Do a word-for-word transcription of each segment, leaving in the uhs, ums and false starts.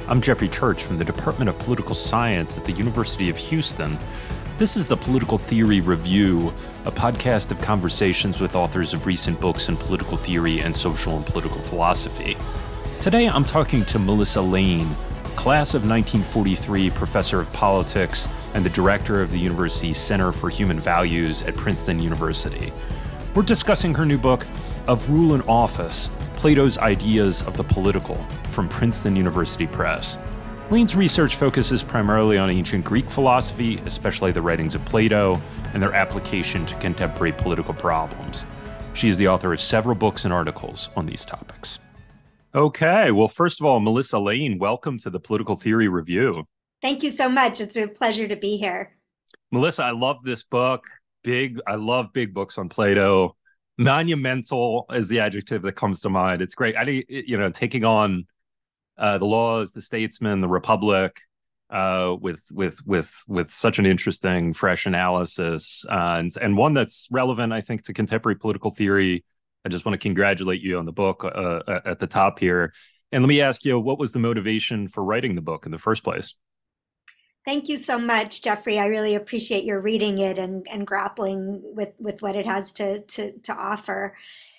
I'm Jeffrey Church from the Department of Political Science at the University of Houston. This is the Political Theory Review, a podcast of conversations with authors of recent books in political theory and social and political philosophy. Today, I'm talking to Melissa Lane, class of nineteen forty-three professor of politics and the director of the university's Center for Human Values at Princeton University. We're discussing her new book, Of Rule in Office, Plato's Ideas of the Political, from Princeton University Press. Lane's research focuses primarily on ancient Greek philosophy, especially the writings of Plato, and their application to contemporary political problems. She is the author of several books and articles on these topics. Okay, well, first of all, Melissa Lane, welcome to the Political Theory Review. Thank you so much. It's a pleasure to be here. Melissa, I love this book. Big, I love big books on Plato. Monumental is the adjective that comes to mind. It's great. I, you know, taking on uh, the laws, the statesman, the republic, uh, with with with with such an interesting, fresh analysis, uh, and and one that's relevant, I think, to contemporary political theory. I just want to congratulate you on the book uh, at the top here. And let me ask you, what was the motivation for writing the book in the first place? Thank you so much, Jeffrey. I really appreciate your reading it and, and grappling with, with what it has to, to, to offer.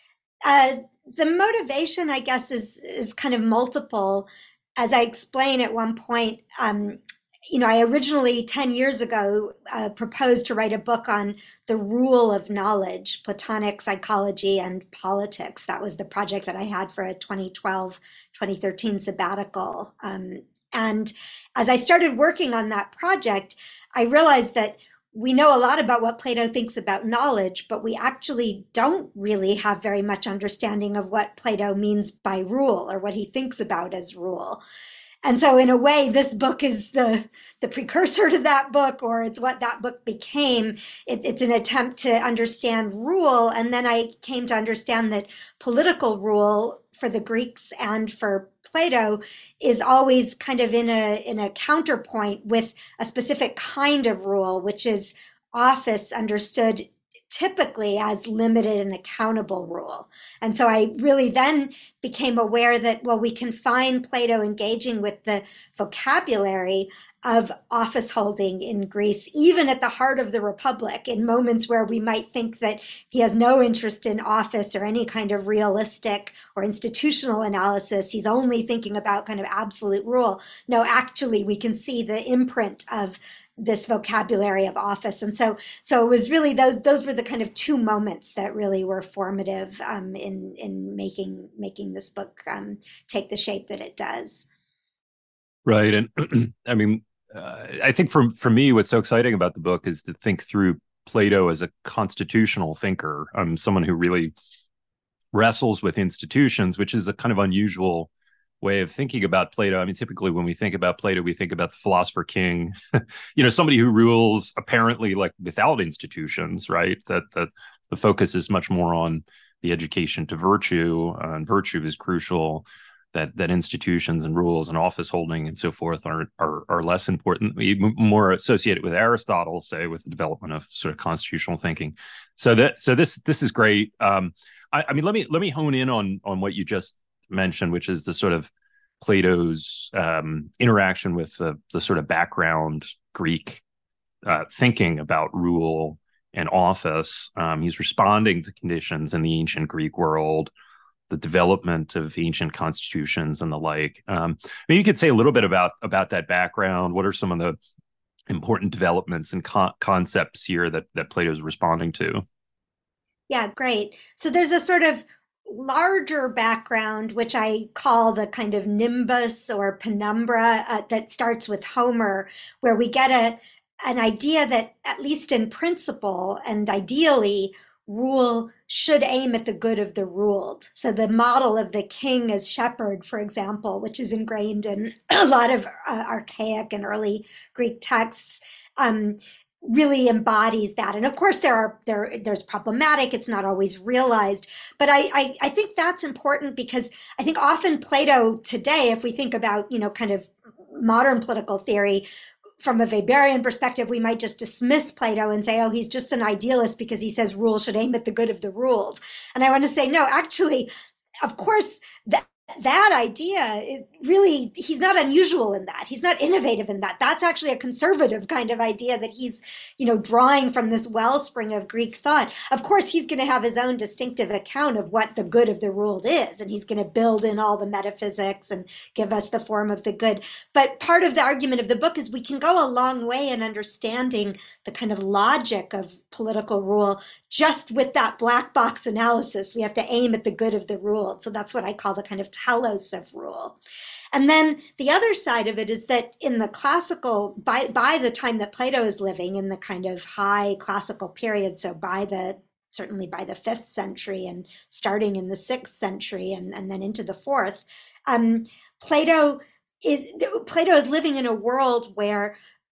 Uh, the motivation, I guess, is, is kind of multiple. As I explain at one point, um, you know, I originally ten years ago uh, proposed to write a book on the rule of knowledge, Platonic psychology and politics. That was the project that I had for a twenty twelve, twenty thirteen sabbatical. Um, And as I started working on that project, I realized that we know a lot about what Plato thinks about knowledge, but we actually don't really have very much understanding of what Plato means by rule or what he thinks about as rule. And so in a way, this book is the, the precursor to that book, or it's what that book became. It, it's an attempt to understand rule. And then I came to understand that political rule for the Greeks and for Plato is always kind of in a in a counterpoint with a specific kind of rule, which is office understood typically as limited and accountable rule. And so I really then became aware that, well, we can find Plato engaging with the vocabulary of office holding in Greece, even at the heart of the Republic, in moments where we might think that he has no interest in office or any kind of realistic or institutional analysis. He's only thinking about kind of absolute rule. No, actually, we can see the imprint of this vocabulary of office. And so so it was really those those were the kind of two moments that really were formative um, in in making making this book um, take the shape that it does. Right. And I mean, uh, I think for, for me, what's so exciting about the book is to think through Plato as a constitutional thinker. I'm someone who really wrestles with institutions, which is a kind of unusual way of thinking about Plato. I mean, typically when we think about Plato, we think about the philosopher king, you know, somebody who rules apparently like without institutions, right? That, that the focus is much more on the education to virtue, uh, and virtue is crucial. That that institutions and rules and office holding and so forth are are, are less important, more associated with Aristotle, say, with the development of sort of constitutional thinking. So that so this this is great. Um, I, I mean, let me let me hone in on on what you just mentioned, which is the sort of Plato's um, interaction with the the sort of background Greek uh, thinking about rule and office. Um, he's responding to conditions in the ancient Greek world, the development of ancient constitutions and the like. Um, maybe you could say a little bit about, about that background. What are some of the important developments and con- concepts here that, that Plato's responding to? Yeah, great. So there's a sort of larger background, which I call the kind of nimbus or penumbra uh, that starts with Homer, where we get a an idea that, at least in principle and ideally, rule should aim at the good of the ruled. So the model of the king as shepherd, for example, which is ingrained in a lot of uh, archaic and early Greek texts, um, really embodies that. And of course, there are there there's problematic. It's not always realized, but I, I I think that's important because I think often Plato today, if we think about you know kind of modern political theory, from a Weberian perspective, we might just dismiss Plato and say, oh, he's just an idealist because he says rule should aim at the good of the ruled. And I want to say, no, actually, of course, the that idea, it really, he's not unusual in that. He's not innovative in that. That's actually a conservative kind of idea that he's, you know, drawing from this wellspring of Greek thought. Of course, he's going to have his own distinctive account of what the good of the ruled is, and he's going to build in all the metaphysics and give us the form of the good. But part of the argument of the book is we can go a long way in understanding the kind of logic of political rule just with that black box analysis. We have to aim at the good of the ruled. So that's what I call the kind of telos of rule. And then the other side of it is that in the classical, by, by the time that Plato is living, in the kind of high classical period, so by the certainly by the fifth century and starting in the sixth century and, and then into the fourth, um, Plato is Plato is living in a world where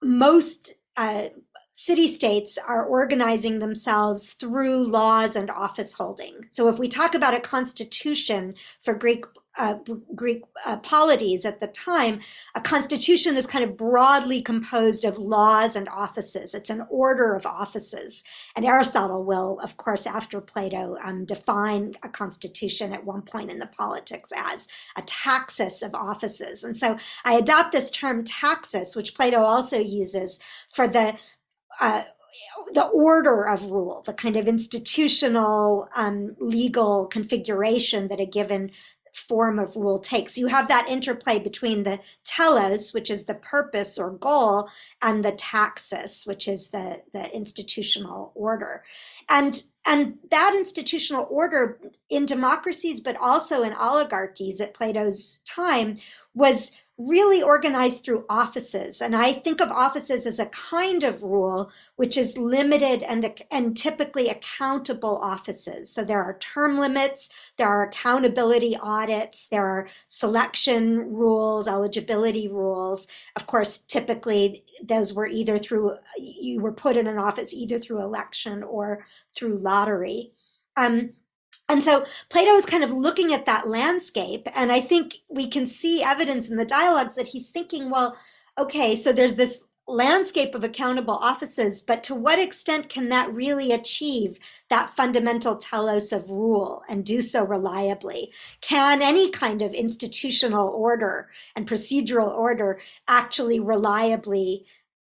most uh, city-states are organizing themselves through laws and office holding. So if we talk about a constitution for Greek uh, Greek uh, polities at the time, a constitution is kind of broadly composed of laws and offices. It's an order of offices. And Aristotle will, of course, after Plato, um, define a constitution at one point in the Politics as a taxis of offices. And so I adopt this term taxis, which Plato also uses for the Uh, the order of rule, the kind of institutional um, legal configuration that a given form of rule takes. You have that interplay between the telos, which is the purpose or goal, and the taxis, which is the, the institutional order. And, and that institutional order in democracies, but also in oligarchies at Plato's time, was really organized through offices. And I think of offices as a kind of rule which is limited and, and typically accountable offices. So there are term limits, there are accountability audits, there are selection rules, eligibility rules. Of course, typically those were either through, you were put in an office either through election or through lottery. Um, And so Plato is kind of looking at that landscape, and I think we can see evidence in the dialogues that he's thinking, well, okay, so there's this landscape of accountable offices, but to what extent can that really achieve that fundamental telos of rule and do so reliably? Can any kind of institutional order and procedural order actually reliably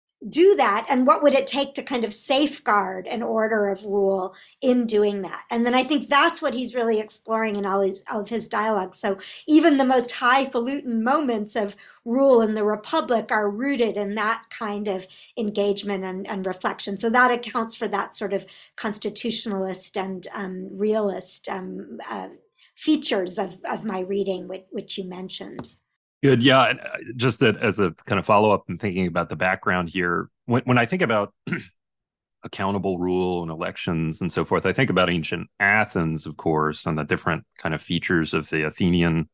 do that, and what would it take to kind of safeguard an order of rule in doing that? And then I think that's what he's really exploring in all, his, all of his dialogues. So even the most highfalutin moments of rule in the Republic are rooted in that kind of engagement and, and reflection. So that accounts for that sort of constitutionalist and um, realist um, uh, features of, of my reading, which, which you mentioned. Good. Yeah. And just that as a kind of follow up and thinking about the background here, when, when I think about accountable rule and elections and so forth, I think about ancient Athens, of course, and the different kind of features of the Athenian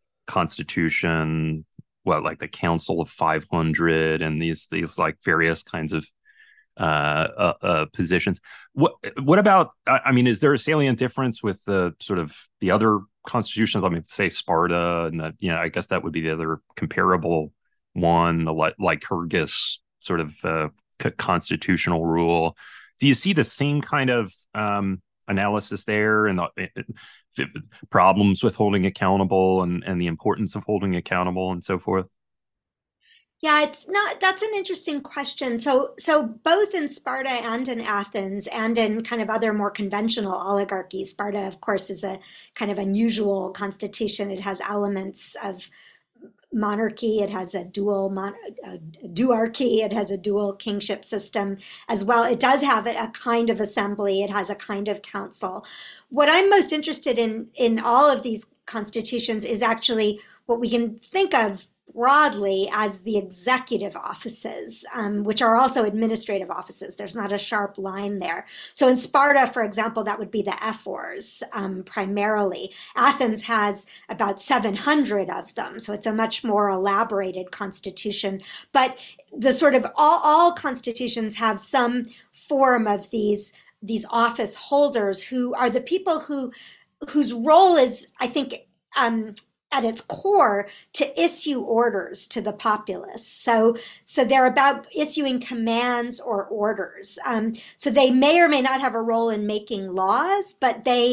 constitution, what, like the Council of five hundred and these, these like various kinds of uh, uh, uh, positions. What, what about, I mean, is there a salient difference with the sort of the other constitutions? Let me say Sparta, and that, you know, I guess that would be the other comparable one, the like Lycurgus sort of uh, constitutional rule. Do you see the same kind of um, analysis there, and the uh, problems with holding accountable, and, and the importance of holding accountable, and so forth? Yeah, it's not, that's an interesting question. So, so both in Sparta and in Athens and in kind of other more conventional oligarchies, Sparta, of course, is a kind of unusual constitution. It has elements of monarchy, it has a dual mon- a duarchy, it has a dual kingship system as well. It does have a kind of assembly, it has a kind of council. What I'm most interested in in all of these constitutions is actually what we can think of broadly as the executive offices, um, which are also administrative offices. There's not a sharp line there. So in Sparta, for example, that would be the ephors um, primarily. Athens has about seven hundred of them, so it's a much more elaborated constitution. But the sort of all, all constitutions have some form of these, these office holders who are the people who whose role is, I think, um, at its core, to issue orders to the populace. So, so they're about issuing commands or orders. Um, so they may or may not have a role in making laws, but they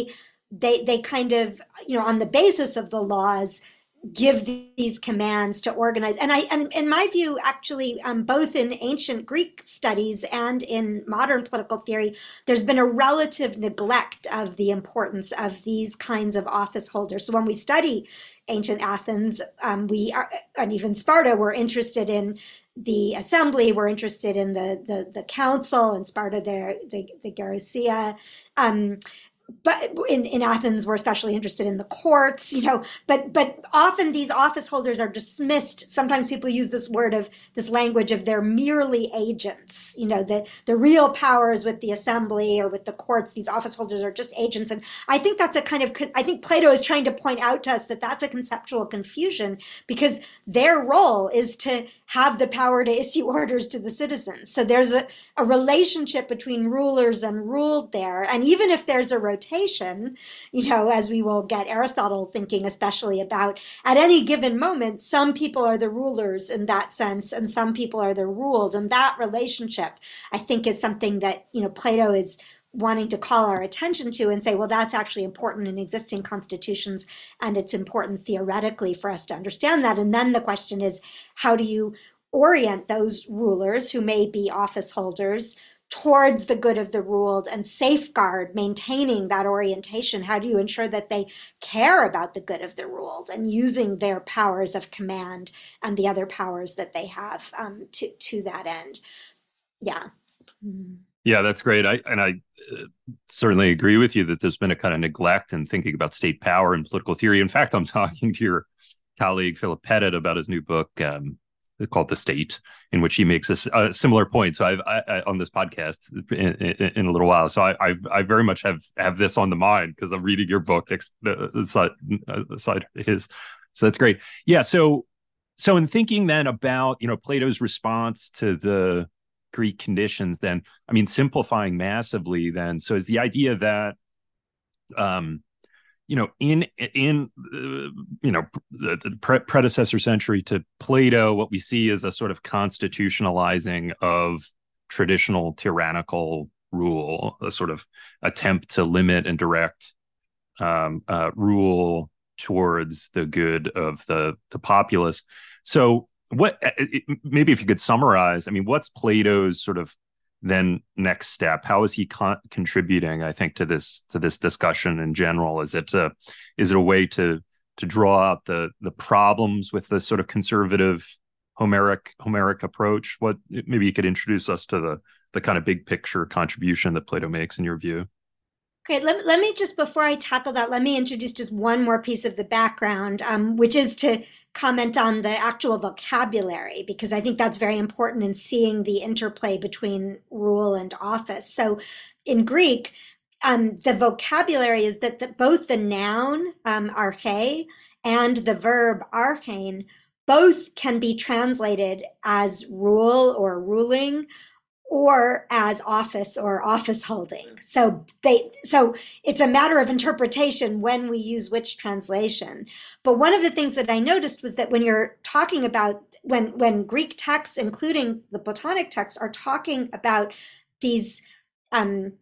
they they kind of, you know, on the basis of the laws, give these commands to organize. And I, and in my view, actually, um, both in ancient Greek studies and in modern political theory, there's been a relative neglect of the importance of these kinds of office holders. So when we study ancient Athens, um, we are, and even Sparta, we're interested in the assembly, we're interested in the the, the council, in Sparta, the the, the Gerousia. Um, but in, in Athens, we're especially interested in the courts, you know, but but often these office holders are dismissed. Sometimes people use this word of this language of they're merely agents, you know, the, the real powers with the assembly or with the courts, these office holders are just agents. And I think that's a kind of, I think Plato is trying to point out to us that that's a conceptual confusion, because their role is to have the power to issue orders to the citizens. So there's a, a relationship between rulers and ruled there. And even if there's a rotation, you know, as we will get Aristotle thinking especially about, at any given moment, some people are the rulers in that sense, and some people are the ruled. And that relationship, I think, is something that, you know, Plato is wanting to call our attention to and say, well, that's actually important in existing constitutions, and it's important theoretically for us to understand that. And then the question is, how do you orient those rulers who may be office holders towards the good of the ruled and safeguard maintaining that orientation? How do you ensure that they care about the good of the ruled and using their powers of command and the other powers that they have um, to, to that end? Yeah. Mm-hmm. Yeah, that's great. I and I uh, certainly agree with you that there's been a kind of neglect in thinking about state power and political theory. In fact, I'm talking to your colleague Philip Pettit about his new book um, called "The State," in which he makes a, a similar point. So I've I, I, on this podcast in, in, in a little while. So I I, I very much have have this on the mind because I'm reading your book aside aside his. So that's great. Yeah. So so in thinking then about, you know, Plato's response to the Greek conditions, then, I mean, simplifying massively then, so is the idea that um you know in in uh, you know the, the pre- predecessor century to Plato, what we see is a sort of constitutionalizing of traditional tyrannical rule, a sort of attempt to limit and direct um uh, rule towards the good of the the populace. So what, maybe if you could summarize, I mean, what's Plato's sort of then next step? How is he con- contributing, I think, to this to this discussion in general? Is it a, is it a way to to draw out the the problems with the sort of conservative Homeric Homeric approach? What, maybe you could introduce us to the the kind of big picture contribution that Plato makes in your view. Great. Let, let me just, before I tackle that, let me introduce just one more piece of the background, um, which is to comment on the actual vocabulary, because I think that's very important in seeing the interplay between rule and office. So in Greek, um, the vocabulary is that the, both the noun, um, arche, and the verb archein, both can be translated as rule or ruling, or as office or office holding. So they so it's a matter of interpretation when we use which translation. But one of the things that I noticed was that when you're talking about when when Greek texts, including the Platonic texts, are talking about these um,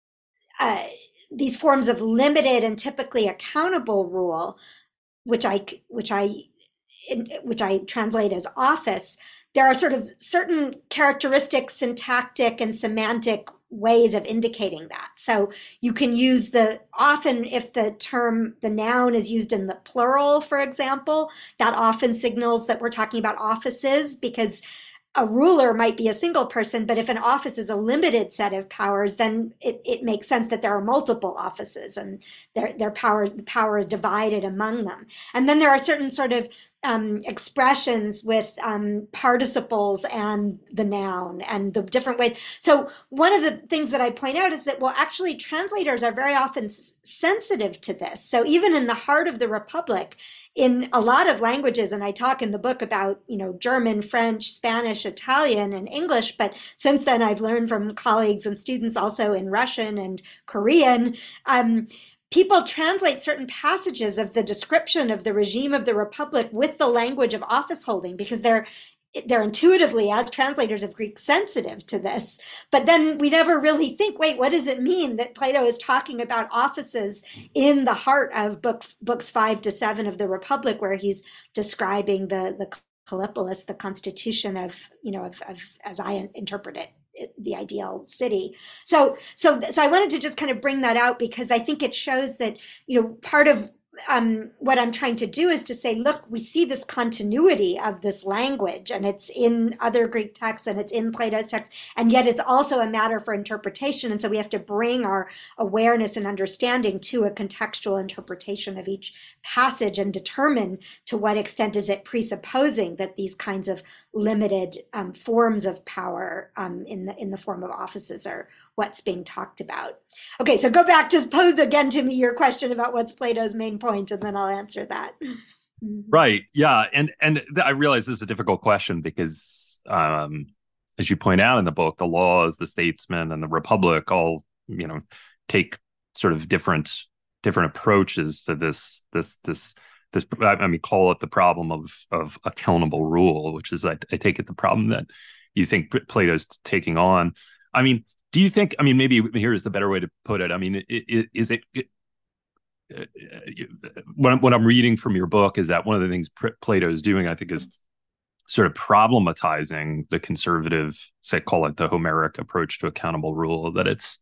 uh, these forms of limited and typically accountable rule, which I which I which I translate as office, there are sort of certain characteristic, syntactic and semantic ways of indicating that. So you can use the, often if the term, the noun is used in the plural, for example, that often signals that we're talking about offices, because a ruler might be a single person, but if an office is a limited set of powers, then it, it makes sense that there are multiple offices and their, their power, the power is divided among them. And then there are certain sort of um, expressions with um, participles and the noun and the different ways. So one of the things that I point out is that, well, actually translators are very often s- sensitive to this. So even in the heart of the Republic, in a lot of languages, and I talk in the book about, you know, German, French, Spanish, Italian, and English, but since then I've learned from colleagues and students also in Russian and Korean, um, people translate certain passages of the description of the regime of the Republic with the language of office holding, because they're they're intuitively, as translators of Greek, sensitive to this. But then we never really think, wait, what does it mean that Plato is talking about offices in the heart of book, books five to seven of the Republic, where he's describing the, the Callipolis, the constitution of, you know, of, of as I interpret it, the ideal city. So, so, so I wanted to just kind of bring that out because I think it shows that, you know, part of um, what I'm trying to do is to say, look, we see this continuity of this language, and it's in other Greek texts and it's in Plato's text, and yet it's also a matter for interpretation. And so we have to bring our awareness and understanding to a contextual interpretation of each passage and determine to what extent is it presupposing that these kinds of limited um, forms of power um, in the in the form of offices are what's being talked about. Okay, so go back, just pose again to me your question about what's Plato's main point, and then I'll answer that. Right. Yeah. And and I realize this is a difficult question because, um, as you point out in the book, the laws, the statesmen, and the Republic all, you know, take sort of different different approaches to this this this this. I mean, call it the problem of of accountable rule, which is, I, I take it, the problem that you think Plato's taking on. I mean, do you think, I mean, maybe here's the better way to put it. I mean, is it, it what, I'm, what I'm reading from your book is that one of the things Plato is doing, I think, is sort of problematizing the conservative, say, call it the Homeric approach to accountable rule, that it's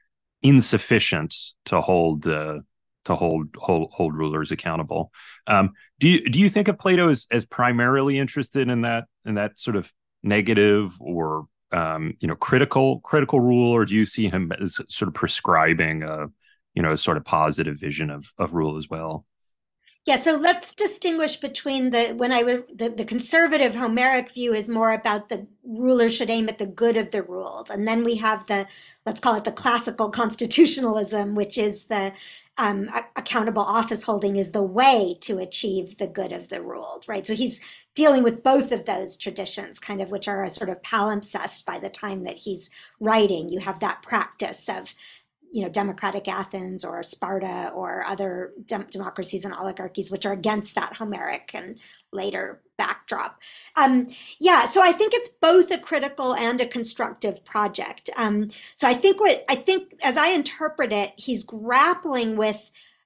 insufficient to hold uh, to hold, hold hold rulers accountable. Um, do you do you think of Plato as, as primarily interested in that in that sort of negative or Um, you know, critical critical rule, or do you see him as sort of prescribing a, you know, a sort of positive vision of of rule as well? Yeah, so let's distinguish between the when I would the, the conservative Homeric view is more about the ruler should aim at the good of the ruled, and then we have the, let's call it the classical constitutionalism, which is the um, accountable office holding is the way to achieve the good of the ruled, right? So he's dealing with both of those traditions, kind of, which are a sort of palimpsest by the time that he's writing. You have that practice of, you know, democratic Athens or Sparta or other dem- democracies and oligarchies, which are against that Homeric and later backdrop. Um, yeah, so I think it's both a critical and a constructive project. Um, so I think what I think, as I interpret it, he's grappling with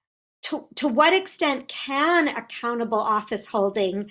to, to what extent can accountable office holding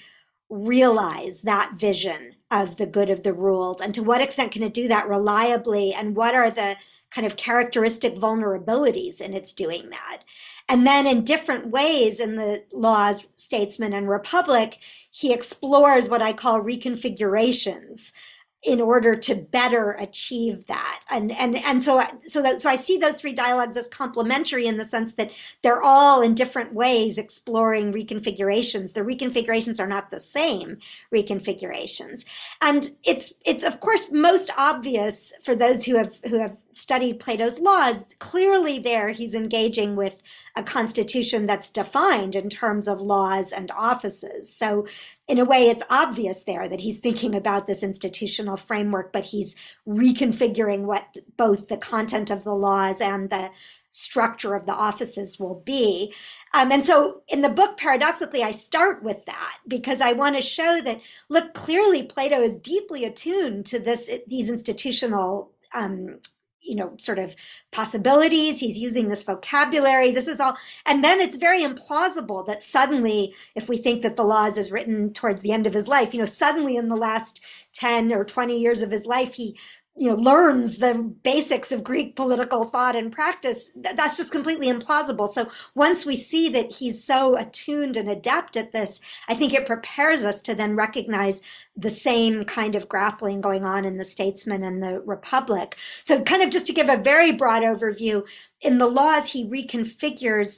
realize that vision of the good of the ruled, and to what extent can it do that reliably, and what are the kind of characteristic vulnerabilities in its doing that. And then in different ways in the Laws, Statesman, and Republic, he explores what I call reconfigurations in order to better achieve that. And and and so so that so I see those three dialogues as complementary in the sense that they're all in different ways exploring reconfigurations. The reconfigurations are not the same reconfigurations. And it's it's of course most obvious for those who have who have studied Plato's laws. Clearly there he's engaging with a constitution that's defined in terms of laws and offices. So in a way, it's obvious there that he's thinking about this institutional framework, but he's reconfiguring what both the content of the laws and the structure of the offices will be. Um, and so in the book, paradoxically, I start with that because I want to show that, look, clearly Plato is deeply attuned to this, these institutional um, you know, sort of possibilities. He's using this vocabulary. This is all. And then it's very implausible that suddenly, if we think that the Laws is written towards the end of his life, you know, suddenly in the last ten or twenty years of his life, he, you know, learns the basics of Greek political thought and practice. That's just completely implausible. So once we see that he's so attuned and adept at this, I think it prepares us to then recognize the same kind of grappling going on in the Statesman and the Republic. So kind of just to give a very broad overview, in the Laws, he reconfigures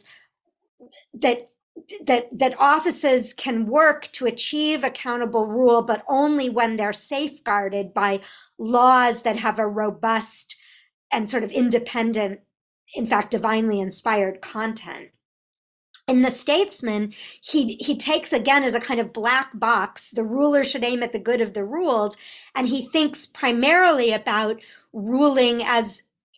that that that offices can work to achieve accountable rule, but only when they're safeguarded by laws that have a robust and sort of independent, in fact, divinely inspired content. In the Statesman, he he takes again as a kind of black box, the ruler should aim at the good of the ruled, and he thinks primarily about ruling as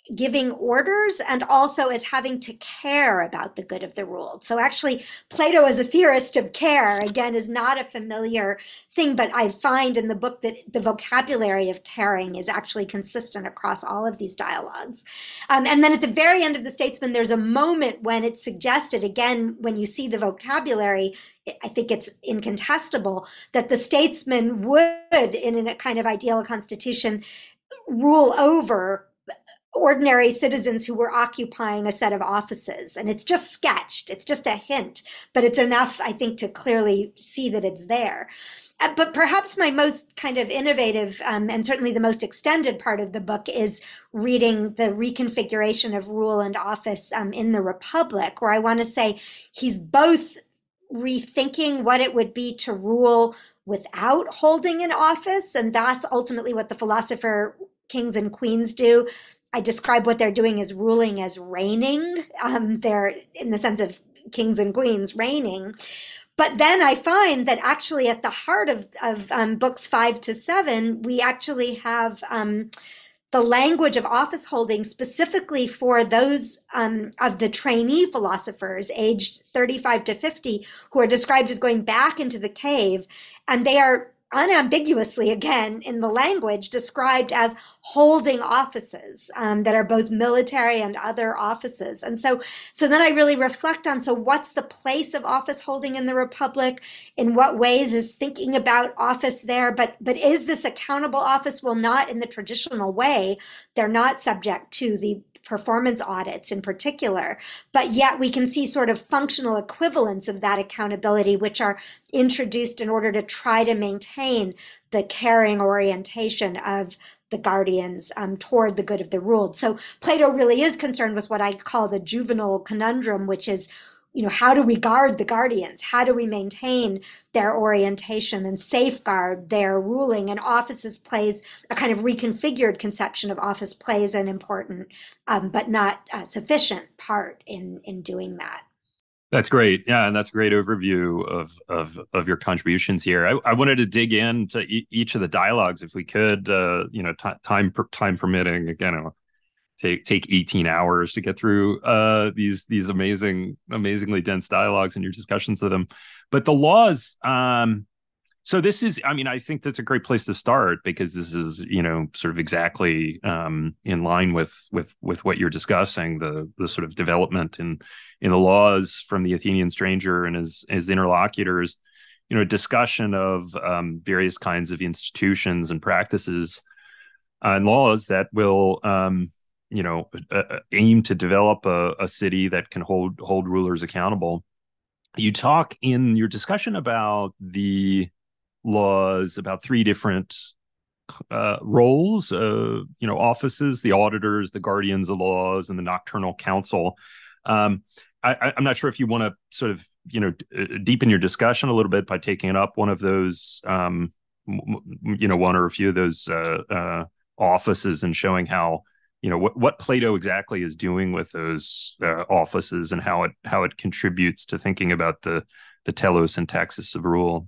giving orders and also as having to care about the good of the ruled. So actually, Plato as a theorist of care, again, is not a familiar thing, but I find in the book that the vocabulary of caring is actually consistent across all of these dialogues. Um, and then at the very end of The Statesman, there's a moment when it's suggested, again, when you see the vocabulary, I think it's incontestable, that the statesman would, in a kind of ideal constitution, rule over ordinary citizens who were occupying a set of offices. And it's just sketched, it's just a hint, but it's enough, I think, to clearly see that it's there. Uh, But perhaps my most kind of innovative um, and certainly the most extended part of the book is reading the reconfiguration of rule and office um, in the Republic, where I want to say he's both rethinking what it would be to rule without holding an office, and that's ultimately what the philosopher kings and queens do. I describe what they're doing as ruling as reigning. Um, they're in the sense of kings and queens reigning. But then I find that actually at the heart of, of um, books five to seven, we actually have um, the language of office holding specifically for those um, of the trainee philosophers aged thirty-five to fifty who are described as going back into the cave, and they are unambiguously, again, in the language, described as holding offices um, that are both military and other offices. And so, so then I really reflect on, so what's the place of office holding in the Republic? In what ways is thinking about office there? But, but is this accountable office? Well, not in the traditional way. They're not subject to the performance audits in particular, but yet we can see sort of functional equivalents of that accountability, which are introduced in order to try to maintain the caring orientation of the guardians um, toward the good of the ruled. So Plato really is concerned with what I call the juvenile conundrum, which is, you know, how do we guard the guardians? How do we maintain their orientation and safeguard their ruling? And offices plays a kind of reconfigured conception of office plays an important, um, but not uh, sufficient part in, in doing that. That's great. Yeah, and that's a great overview of of of your contributions here. I, I wanted to dig into e- each of the dialogues if we could, uh, you know, t- time per, time permitting. Again, it'll take take eighteen hours to get through uh, these these amazing, amazingly dense dialogues and your discussions of them. But the laws, um, so this is, I mean, I think that's a great place to start because this is, you know, sort of exactly um, in line with with with what you're discussing, the the sort of development in in the laws from the Athenian stranger and his his interlocutors, you know, discussion of um, various kinds of institutions and practices uh, and laws that will, um, you know, uh, aim to develop a, a city that can hold hold rulers accountable. You talk in your discussion about the laws about three different uh, roles, uh, you know, offices, the auditors, the guardians of laws, and the nocturnal council. Um, I, I'm not sure if you want to sort of, you know, d- deepen your discussion a little bit by taking up one of those, um, m- you know, one or a few of those uh, uh, offices and showing how, you know, what, what Plato exactly is doing with those uh, offices and how it how it contributes to thinking about the the telos and taxis of rule.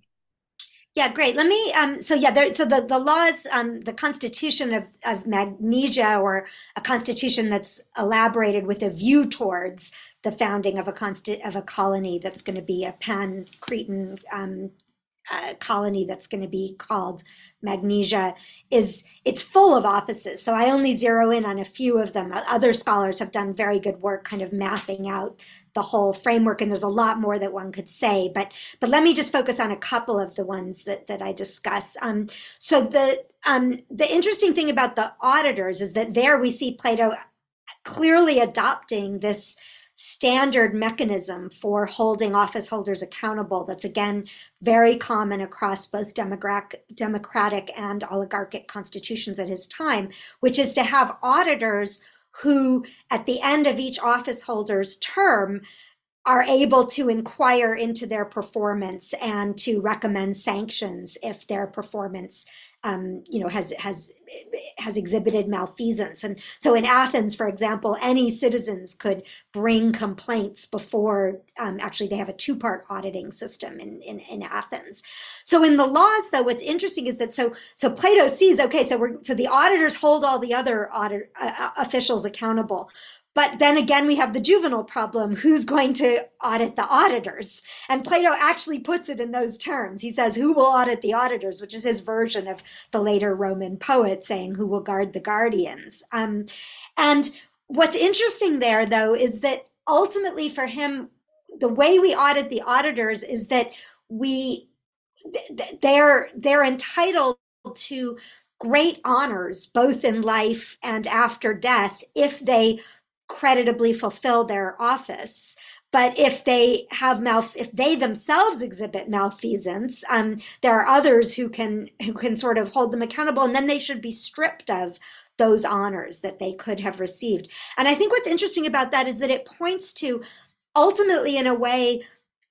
Yeah, great. Let me, um, so yeah, there, so the, the laws, um, the constitution of, of Magnesia, or a constitution that's elaborated with a view towards the founding of a consti- of a colony that's going to be a pan-Cretan um, uh, colony that's going to be called Magnesia, is it's full of offices. So I only zero in on a few of them. Other scholars have done very good work kind of mapping out the whole framework, and there's a lot more that one could say. But but let me just focus on a couple of the ones that, that I discuss. Um, so the um, the interesting thing about the auditors is that there we see Plato clearly adopting this standard mechanism for holding office holders accountable that's, again, very common across both democratic, democratic and oligarchic constitutions at his time, which is to have auditors who, at the end of each office holder's term, are able to inquire into their performance and to recommend sanctions if their performance um, you know has has has exhibited malfeasance. And so in Athens, for example, any citizens could bring complaints before um, actually they have a two-part auditing system in, in in Athens. So in the laws, though, what's interesting is that so so Plato sees, okay, so we're so the auditors hold all the other audit uh, officials accountable. But then again, we have the juvenile problem. Who's going to audit the auditors? And Plato actually puts it in those terms. He says, who will audit the auditors, which is his version of the later Roman poet saying, who will guard the guardians? Um, and what's interesting there, though, is that ultimately for him, the way we audit the auditors is that we they're they're entitled to great honors, both in life and after death, if they creditably fulfill their office. But if they have mal, if they themselves exhibit malfeasance, um, there are others who can who can sort of hold them accountable, and then they should be stripped of those honors that they could have received. And I think what's interesting about that is that it points to, ultimately, in a way,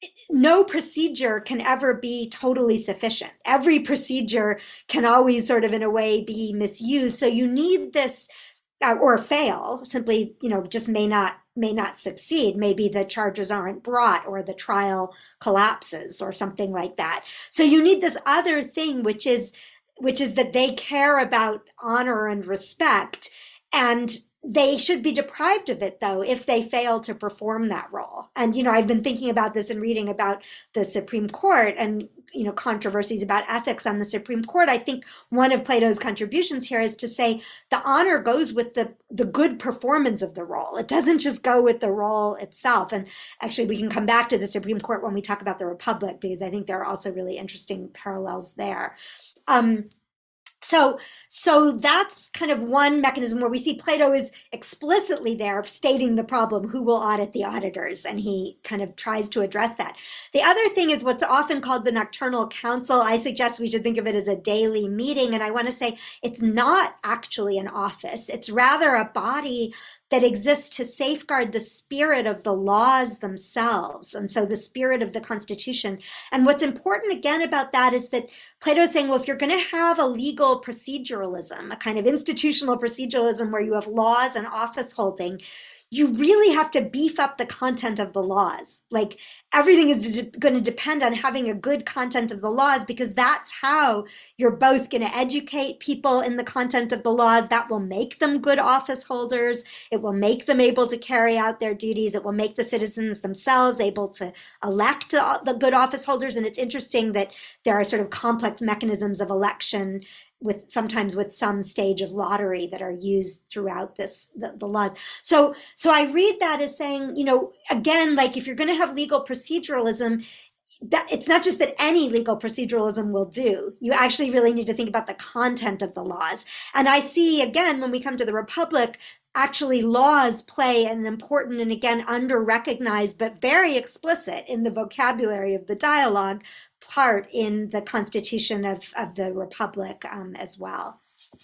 no procedure can ever be totally sufficient. Every procedure can always sort of, in a way, be misused. So you need this. Uh, or fail, simply, you know, just may not may not succeed. Maybe the charges aren't brought, or the trial collapses, or something like that. So you need this other thing, which is which is that they care about honor and respect, and they should be deprived of it, though, if they fail to perform that role. And, you know, I've been thinking about this and reading about the Supreme Court and, you know, controversies about ethics on the Supreme Court. I think one of Plato's contributions here is to say the honor goes with the, the good performance of the role. It doesn't just go with the role itself. And actually, we can come back to the Supreme Court when we talk about the Republic, because I think there are also really interesting parallels there. Um, So, so that's kind of one mechanism where we see Plato is explicitly there stating the problem, who will audit the auditors, and he kind of tries to address that. The other thing is what's often called the Nocturnal Council. I suggest we should think of it as a daily meeting, and I want to say it's not actually an office. It's rather a body that exists to safeguard the spirit of the laws themselves, and so the spirit of the Constitution. And what's important, again, about that is that Plato is saying, well, if you're going to have a legal proceduralism, a kind of institutional proceduralism where you have laws and office holding, you really have to beef up the content of the laws. Like, everything is de- going to depend on having a good content of the laws, because that's how you're both going to educate people in the content of the laws. That will make them good office holders. It will make them able to carry out their duties. It will make the citizens themselves able to elect the good office holders. And it's interesting that there are sort of complex mechanisms of election, with sometimes with some stage of lottery, that are used throughout this the, the laws. So so I read that as saying, you know, again, like, if you're going to have legal proceduralism, that it's not just that any legal proceduralism will do. You actually really need to think about the content of the laws. And I see, again, when we come to the Republic, actually laws play an important and, again, under-recognized but very explicit in the vocabulary of the dialogue part in the Constitution of, of the Republic um, as well.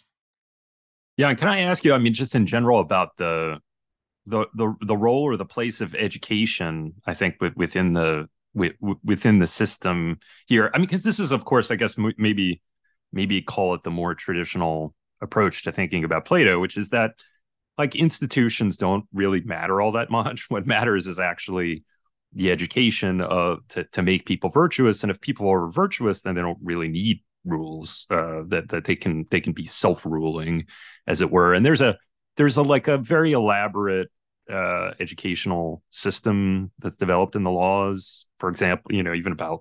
Yeah, and can I ask you, I mean, just in general, about the the the, the role or the place of education, I think, within the within the system here? I mean, because this is, of course, I guess maybe maybe call it the more traditional approach to thinking about Plato, which is that, like, institutions don't really matter all that much. What matters is actually the education of to to make people virtuous, and if people are virtuous, then they don't really need rules. Uh, that that they can they can be self-ruling, as it were. And there's a there's a like a very elaborate uh, educational system that's developed in the laws. For example, you know, even about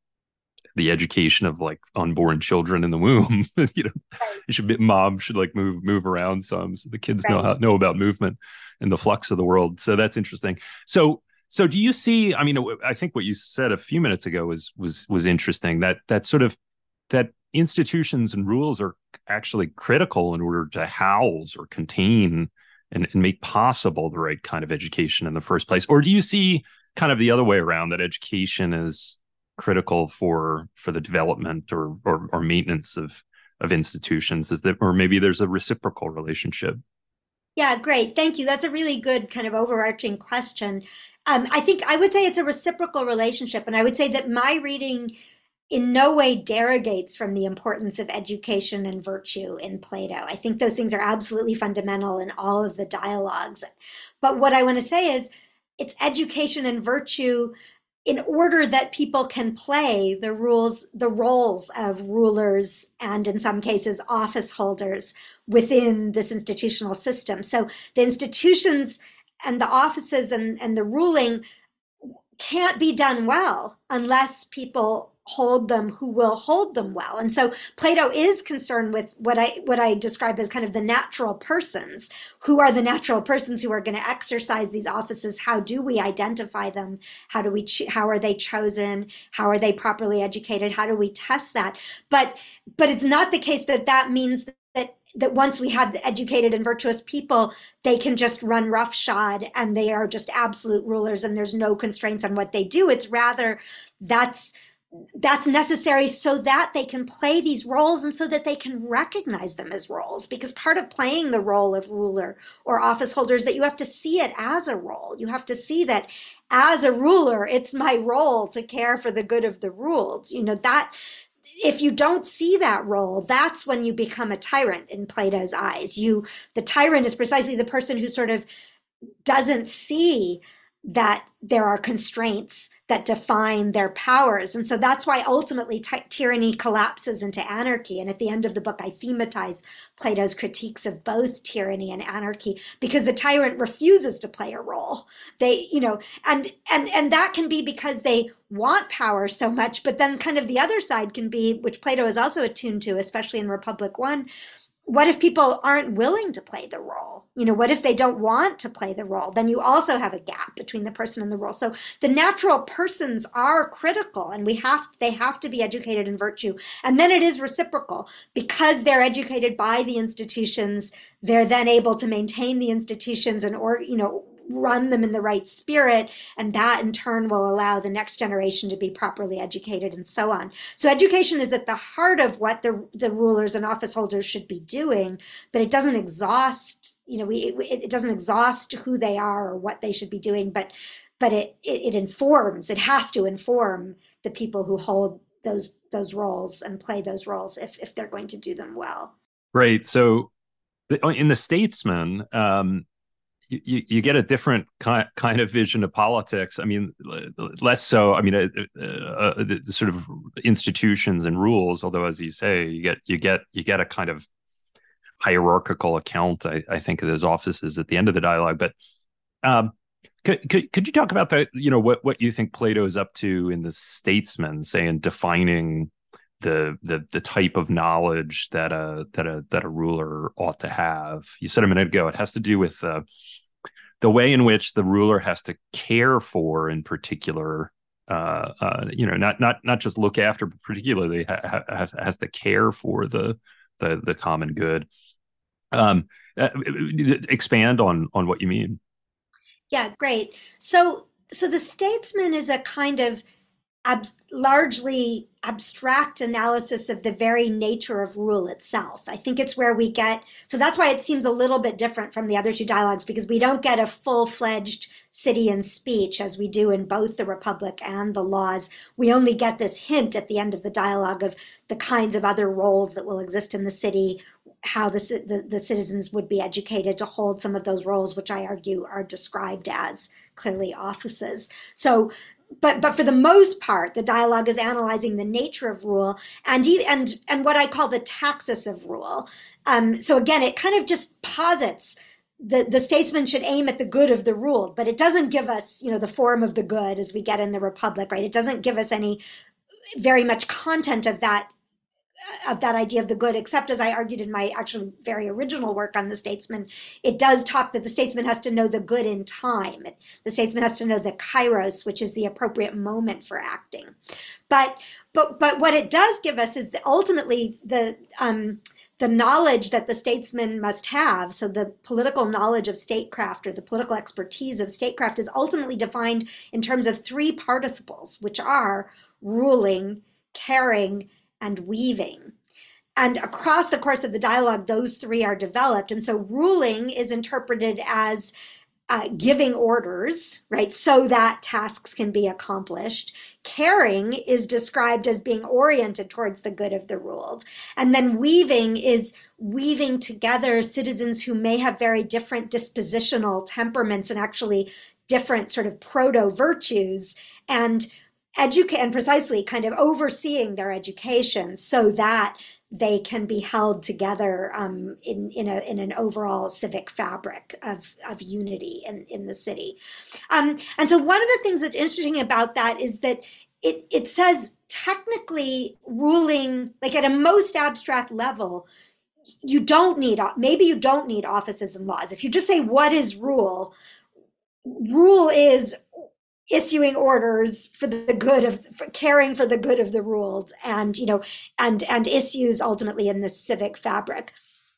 the education of, like, unborn children in the womb. You know, Right. you should be, mom should like move move around some, so the kids know Right. how know about movement and the flux of the world. So that's interesting. So so do you see? I mean, I think what you said a few minutes ago was was was interesting. That that sort of that institutions and rules are actually critical in order to house or contain and, and make possible the right kind of education in the first place. Or do you see kind of the other way around, that education is critical for for the development or or, or maintenance of of institutions? Is that, or maybe there's a reciprocal relationship? Yeah, great. Thank you. That's a really good kind of overarching question. Um, I think I would say it's a reciprocal relationship. And I would say that my reading in no way derogates from the importance of education and virtue in Plato. I think those things are absolutely fundamental in all of the dialogues. But what I want to say is it's education and virtue in order that people can play the rules, the roles of rulers and in some cases office holders within this institutional system. So the institutions and the offices and, and the ruling can't be done well unless people hold them who will hold them well. And so Plato is concerned with what I what I describe as kind of the natural persons. Who are the natural persons who are going to exercise these offices? How do we identify them? How do we how are they chosen? How are they properly educated? How do we test that? But but it's not the case that that means that that once we have educated and virtuous people, they can just run roughshod and they are just absolute rulers and there's no constraints on what they do. It's rather that's that's necessary so that they can play these roles and so that they can recognize them as roles. Because part of playing the role of ruler or office holder is that you have to see it as a role. You have to see that as a ruler, it's my role to care for the good of the ruled. You know, that if you don't see that role, that's when you become a tyrant in Plato's eyes. You, the tyrant is precisely the person who sort of doesn't see that there are constraints that define their powers. And so that's why ultimately ty- tyranny collapses into anarchy. And at the end of the book, I thematize Plato's critiques of both tyranny and anarchy because the tyrant refuses to play a role. They, you know, and and and that can be because they want power so much, but then kind of the other side can be, which Plato is also attuned to, especially in Republic One, what if people aren't willing to play the role? You know, what if they don't want to play the role? Then you also have a gap between the person and the role. So the natural persons are critical and we have they have to be educated in virtue. And then it is reciprocal because they're educated by the institutions, they're then able to maintain the institutions and or, you know, run them in the right spirit, and that in turn will allow the next generation to be properly educated and so on. So education is at the heart of what the, the rulers and office holders should be doing, but it doesn't exhaust, you know, we, it, it doesn't exhaust who they are or what they should be doing, but but it, it, it informs, it has to inform the people who hold those those roles and play those roles if, if they're going to do them well. Right. So the, in The Statesman, um, You, you get a different kind kind of vision of politics. I mean, less so. I mean, uh, uh, the, the sort of institutions and rules. Although, as you say, you get you get you get a kind of hierarchical account. I, I think of those offices at the end of the dialogue. But um, could, could could you talk about that? You know, what what you think Plato is up to in The Statesman, say, in defining the the the type of knowledge that a that a that a ruler ought to have. You said a minute ago it has to do with uh, the way in which the ruler has to care for, in particular, uh, uh, you know, not not not just look after, but particularly ha- has, has to care for the the the common good. Um, uh, expand on on what you mean. Yeah, great. So so the statesman is a kind of ab- largely abstract analysis of the very nature of rule itself. I think it's where we get, so that's why it seems a little bit different from the other two dialogues, because we don't get a full-fledged Citian speech as we do in both the Republic and the Laws. We only get this hint at the end of the dialogue of the kinds of other roles that will exist in the city, how the, the, the citizens would be educated to hold some of those roles, which I argue are described as clearly offices. So but but for the most part, the dialogue is analyzing the nature of rule and and and what I call the taxis of rule. Um, so again, it kind of just posits the the statesman should aim at the good of the ruled, but it doesn't give us, you know, the form of the good as we get in the Republic, right? It doesn't give us any very much content of that of that idea of the good, except as I argued in my actually very original work on the statesman, it does talk that the statesman has to know the good in time. The statesman has to know the kairos, which is the appropriate moment for acting. But but but what it does give us is the, ultimately the um, the knowledge that the statesman must have. So the political knowledge of statecraft or the political expertise of statecraft is ultimately defined in terms of three participles, which are ruling, caring, and weaving. and across the course of the dialogue, those three are developed. And so ruling is interpreted as uh, giving orders, right, so that tasks can be accomplished. Caring is described as being oriented towards the good of the ruled. And then weaving is weaving together citizens who may have very different dispositional temperaments and actually different sort of proto-virtues, and educate and precisely kind of overseeing their education so that they can be held together um, in, in, a, in an overall civic fabric of, of unity in, in the city. Um, and so one of the things that's interesting about that is that it, it says technically ruling, like at a most abstract level, you don't need, maybe you don't need offices and laws. If you just say, what is rule? Rule is issuing orders for the good of, for caring for the good of the ruled, and you know, and and issues ultimately in this civic fabric.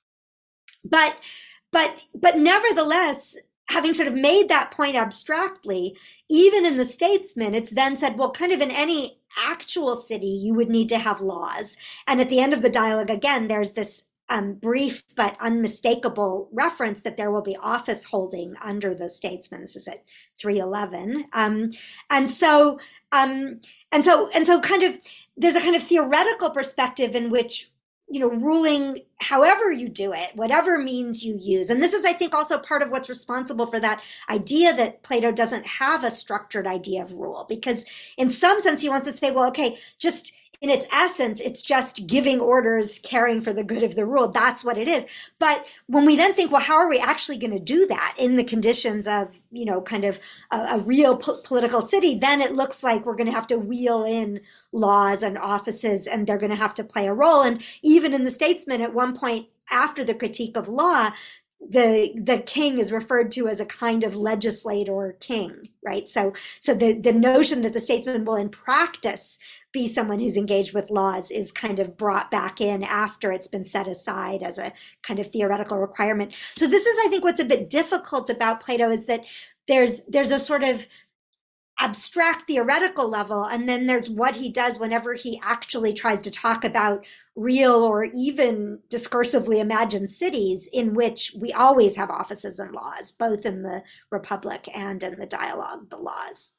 But but but nevertheless, having sort of made that point abstractly, even in the Statesman, it's then said, well, kind of in any actual city, you would need to have laws. And at the end of the dialogue, again, there's this Um, brief but unmistakable reference that there will be office holding under the Statesman. This is at three eleven, um, and so um, and so and so kind of there's a kind of theoretical perspective in which, you know, ruling, however you do it, whatever means you use, and this is, I think, also part of what's responsible for that idea that Plato doesn't have a structured idea of rule, because in some sense he wants to say, well, okay, just in its essence, it's just giving orders, caring for the good of the ruled. That's what it is. But when we then think, well, how are we actually going to do that in the conditions of, you know, kind of a, a real po- political city, then it looks like we're going to have to wheel in laws and offices, and they're going to have to play a role. And even in the Statesman, at one point after the critique of law, the the king is referred to as a kind of legislator king, right? So so the, the notion that the Statesman will in practice be someone who's engaged with laws is kind of brought back in after it's been set aside as a kind of theoretical requirement. So this is, I think, what's a bit difficult about Plato, is that there's there's a sort of abstract theoretical level, and then there's what he does whenever he actually tries to talk about real or even discursively imagined cities in which we always have offices and laws, both in the Republic and in the dialogue, the laws.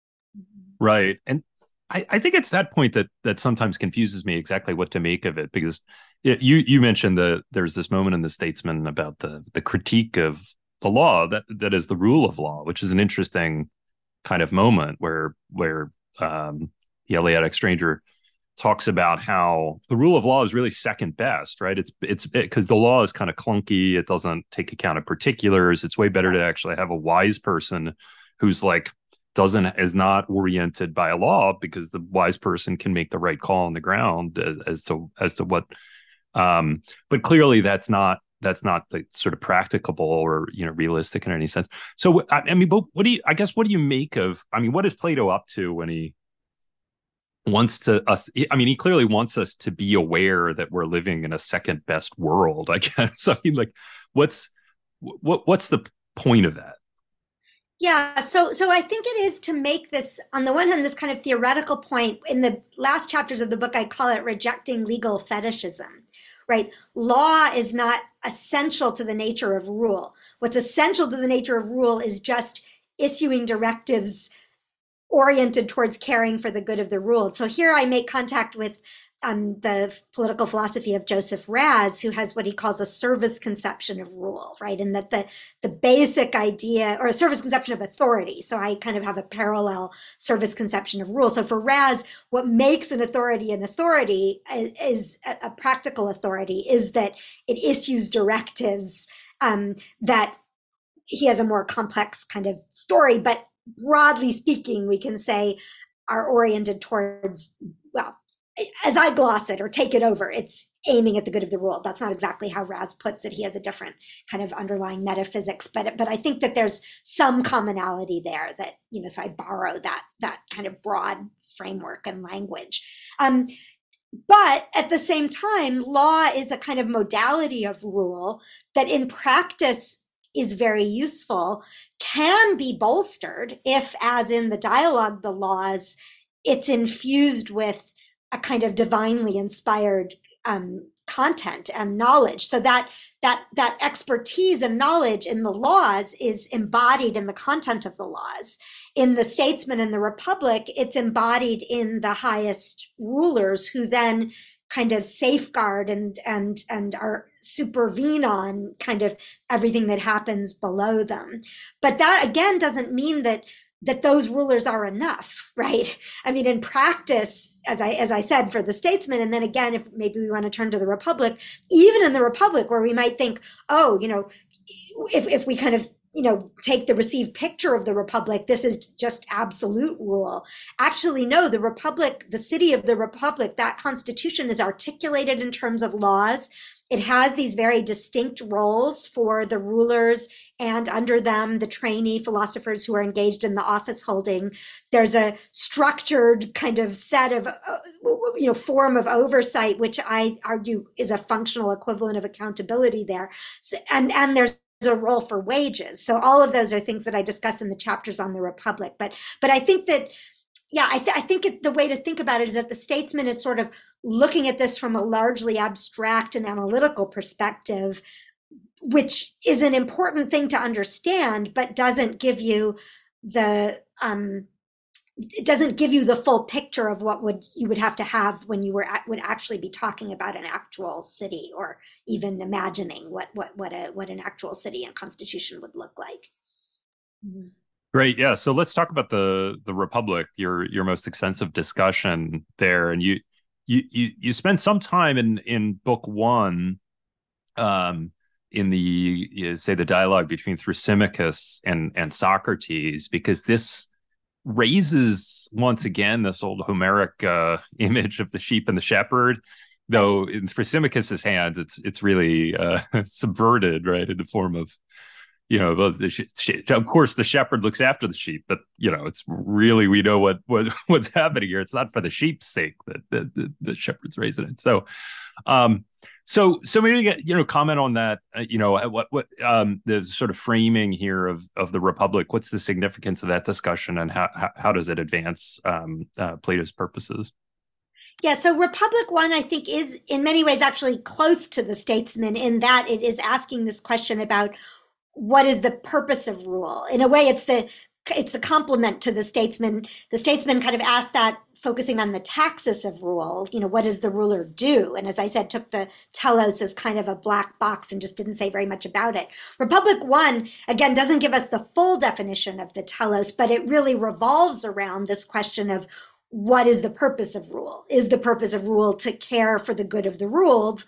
Right. And I, I think it's that point that that sometimes confuses me exactly what to make of it, because it, you you mentioned the there's this moment in the Statesman about the the critique of the law that that is the rule of law, which is an interesting kind of moment where where um, the Eleatic Stranger talks about how the rule of law is really second best, right? It's it's because it, the law is kind of clunky. It doesn't take account of particulars. It's way better to actually have a wise person who's like doesn't is not oriented by a law, because the wise person can make the right call on the ground as, as to as to what. Um, but clearly, that's not that's not the sort of practicable or, you know, realistic in any sense. So I, I mean, but what do you? I guess what do you make of? I mean, what is Plato up to when he wants to us? I mean, he clearly wants us to be aware that we're living in a second best world, I guess. I mean, like, what's what what's the point of that? Yeah, so so I think it is to make this, on the one hand, this kind of theoretical point. In the last chapters of the book, I call it rejecting legal fetishism, right? Law is not essential to the nature of rule. What's essential to the nature of rule is just issuing directives oriented towards caring for the good of the ruled. So here I make contact with um, the political philosophy of Joseph Raz, who has what he calls a service conception of rule, right? And that the, the basic idea, or a service conception of authority. So I kind of have a parallel service conception of rule. So for Raz, what makes an authority an authority is, is a, a practical authority, is that it issues directives um, that he has a more complex kind of story, but broadly speaking, we can say are oriented towards, well, as I gloss it or take it over, it's aiming at the good of the ruled. That's not exactly how Raz puts it. He has a different kind of underlying metaphysics, but but I think that there's some commonality there that, you know, so I borrow that that kind of broad framework and language. Um, but at the same time, law is a kind of modality of rule that in practice is very useful, can be bolstered if, as in the dialogue, the laws, it's infused with a kind of divinely inspired um, content and knowledge. So that that that expertise and knowledge in the laws is embodied in the content of the laws. In the statesman and the republic, it's embodied in the highest rulers, who then kind of safeguard and and and are supervene on kind of everything that happens below them. But that again doesn't mean that that those rulers are enough, right? I mean, in practice, as I as I said, for the statesman, and then again, if maybe we want to turn to the republic, even in the republic, where we might think, oh, you know, if if we kind of you know take the received picture of the republic, this is just absolute rule. Actually, no, the republic, the city of the republic, that constitution is articulated in terms of laws. It has these very distinct roles for the rulers and under them the trainee philosophers who are engaged in the office holding. There's a structured kind of set of, uh, you know, form of oversight, which I argue is a functional equivalent of accountability there. So, and, and there's a role for wages. So all of those are things that I discuss in the chapters on the republic. But, but I think that Yeah, I, th- I think it, the way to think about it is that the statesman is sort of looking at this from a largely abstract and analytical perspective, which is an important thing to understand, but doesn't give you the um, it doesn't give you the full picture of what would you would have to have when you were at, would actually be talking about an actual city, or even imagining what what what a what an actual city and constitution would look like. Mm-hmm. Great. Yeah. So let's talk about the the Republic, your your most extensive discussion there. And you you you you spend some time in in book one, um, in the you say the dialogue between Thrasymachus and and Socrates, because this raises once again this old Homeric uh, image of the sheep and the shepherd. Though in Thrasymachus's hands, it's it's really uh, subverted, right, in the form of, you know, of course the shepherd looks after the sheep, but you know, it's really, we know what, what what's happening here. It's not for the sheep's sake that the, the, the shepherd's raising it. So, um, so so maybe get, you know, comment on that. Uh, you know, what what um, the sort of framing here of of the Republic. What's the significance of that discussion, and how how, how does it advance um, uh, Plato's purposes? Yeah, so Republic One, I think, is in many ways actually close to the Statesman, in that it is asking this question about what is the purpose of rule. In a way, it's the it's the complement to the Statesman. The Statesman kind of asked that, focusing on the taxis of rule. You know, what does the ruler do? And as I said, took the telos as kind of a black box and just didn't say very much about it. Republic One, again, doesn't give us the full definition of the telos, but it really revolves around this question of what is the purpose of rule? Is the purpose of rule to care for the good of the ruled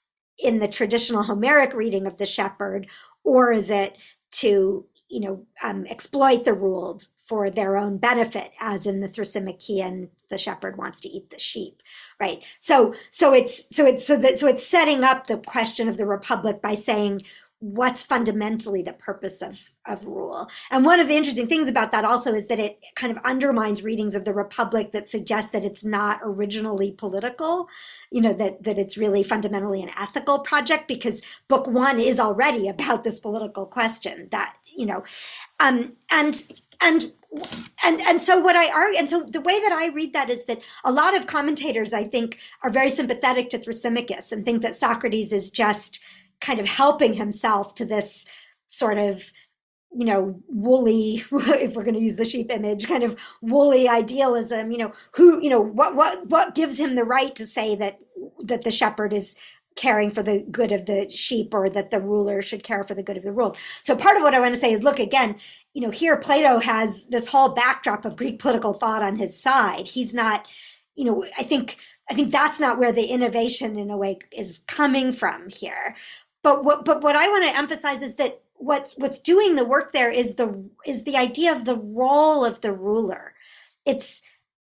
in the traditional Homeric reading of the shepherd, or is it to, you know, um, exploit the ruled for their own benefit, as in the Thrasymacheian, the shepherd wants to eat the sheep, right? So, so it's so it's so that so it's setting up the question of the Republic by saying, what's fundamentally the purpose of, of rule? And one of the interesting things about that also is that it kind of undermines readings of the Republic that suggest that it's not originally political, you know, that, that it's really fundamentally an ethical project, because book one is already about this political question that, you know, um, and, and, and, and so what I argue, and so the way that I read that is that a lot of commentators, I think, are very sympathetic to Thrasymachus and think that Socrates is just kind of helping himself to this sort of, you know, woolly, if we're going to use the sheep image, kind of woolly idealism, you know, who, you know, what, what, what gives him the right to say that, that the shepherd is caring for the good of the sheep, or that the ruler should care for the good of the ruled. So part of what I want to say is, look, again, you know, here Plato has this whole backdrop of Greek political thought on his side. He's not, you know, I think, I think that's not where the innovation in a way is coming from here. But what but what I want to emphasize is that what's what's doing the work there is the is the idea of the role of the ruler. It's,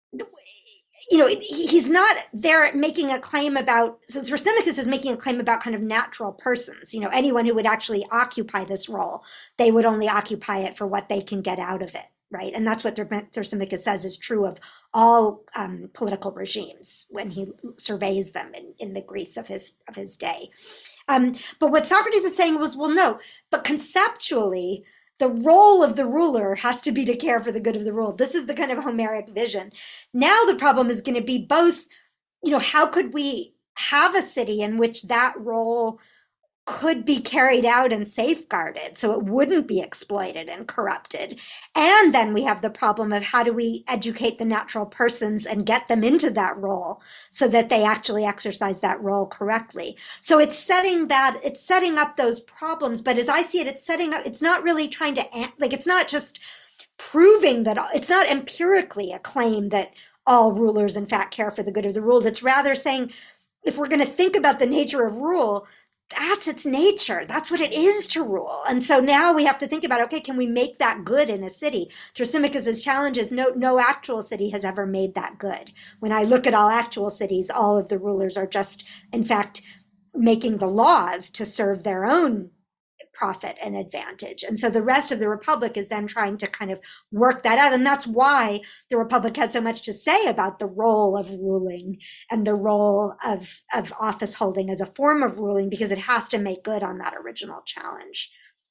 you know, he's not there making a claim about, so Thrasymachus is making a claim about kind of natural persons, you know, anyone who would actually occupy this role, they would only occupy it for what they can get out of it. Right. And that's what Thrasymachus says is true of all um, political regimes when he surveys them in, in the Greece of his of his day. Um, but what Socrates is saying was, well, no, but conceptually, the role of the ruler has to be to care for the good of the ruled. This is the kind of Homeric vision. Now the problem is going to be both, you know, how could we have a city in which that role could be carried out and safeguarded so it wouldn't be exploited and corrupted. And then we have the problem of how do we educate the natural persons and get them into that role so that they actually exercise that role correctly. So it's setting that, it's setting up those problems. But as I see it, it's setting up, it's not really trying to, like, it's not just proving that, it's not empirically a claim that all rulers in fact care for the good of the ruled. It's rather saying, if we're going to think about the nature of rule, that's its nature. That's what it is to rule. And so now we have to think about, okay, can we make that good in a city? Thrasymachus's challenge is no, no actual city has ever made that good. When I look at all actual cities, all of the rulers are just, in fact, making the laws to serve their own profit and advantage. And so the rest of the Republic is then trying to kind of work that out. And that's why the Republic has so much to say about the role of ruling and the role of, of office holding as a form of ruling, because it has to make good on that original challenge.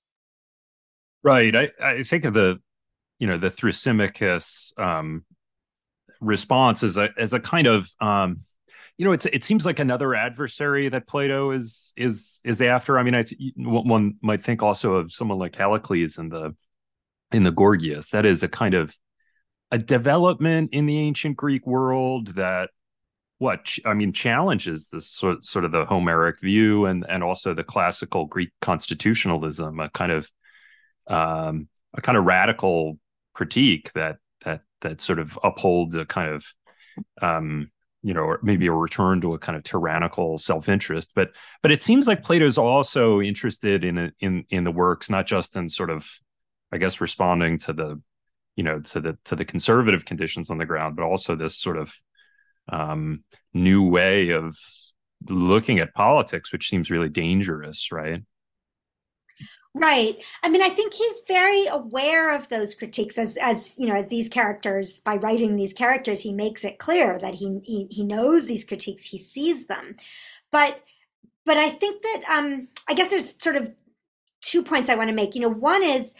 Right. I, I think of the, you know, the Thrasymachus um, response as a, as a kind of, um, you know, it's it seems like another adversary that Plato is is is after. I mean, I one might think also of someone like Callicles in the in the Gorgias. That is a kind of a development in the ancient Greek world that what I mean challenges this sort sort of the Homeric view and and also the classical Greek constitutionalism, a kind of um, a kind of radical critique that that that sort of upholds a kind of um, you know, or maybe a return to a kind of tyrannical self-interest. But but it seems like Plato's also interested in in in the works, not just in sort of, I guess, responding to the, you know, to the to the conservative conditions on the ground, but also this sort of um, new way of looking at politics, which seems really dangerous, right? Right. I mean, I think he's very aware of those critiques as as you know, as these characters, by writing these characters, he makes it clear that he he, he knows these critiques, he sees them. But but I think that um I guess there's sort of two points I want to make. You know, one is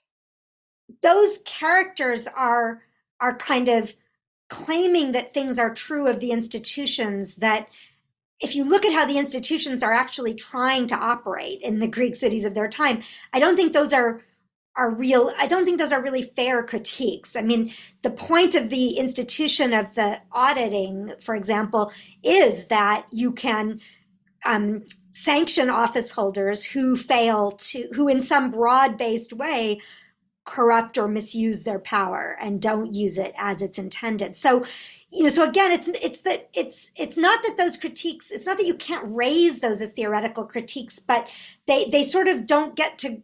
those characters are are kind of claiming that things are true of the institutions that, if you look at how the institutions are actually trying to operate in the Greek cities of their time, I don't think those are are real. I don't think those are really fair critiques. I mean, the point of the institution of the auditing, for example, is that you can um, sanction office holders who fail to, who in some broad-based way corrupt or misuse their power and don't use it as it's intended. So, you know, so again, it's it's that it's it's not that those critiques, it's not that you can't raise those as theoretical critiques, but they they sort of don't get to,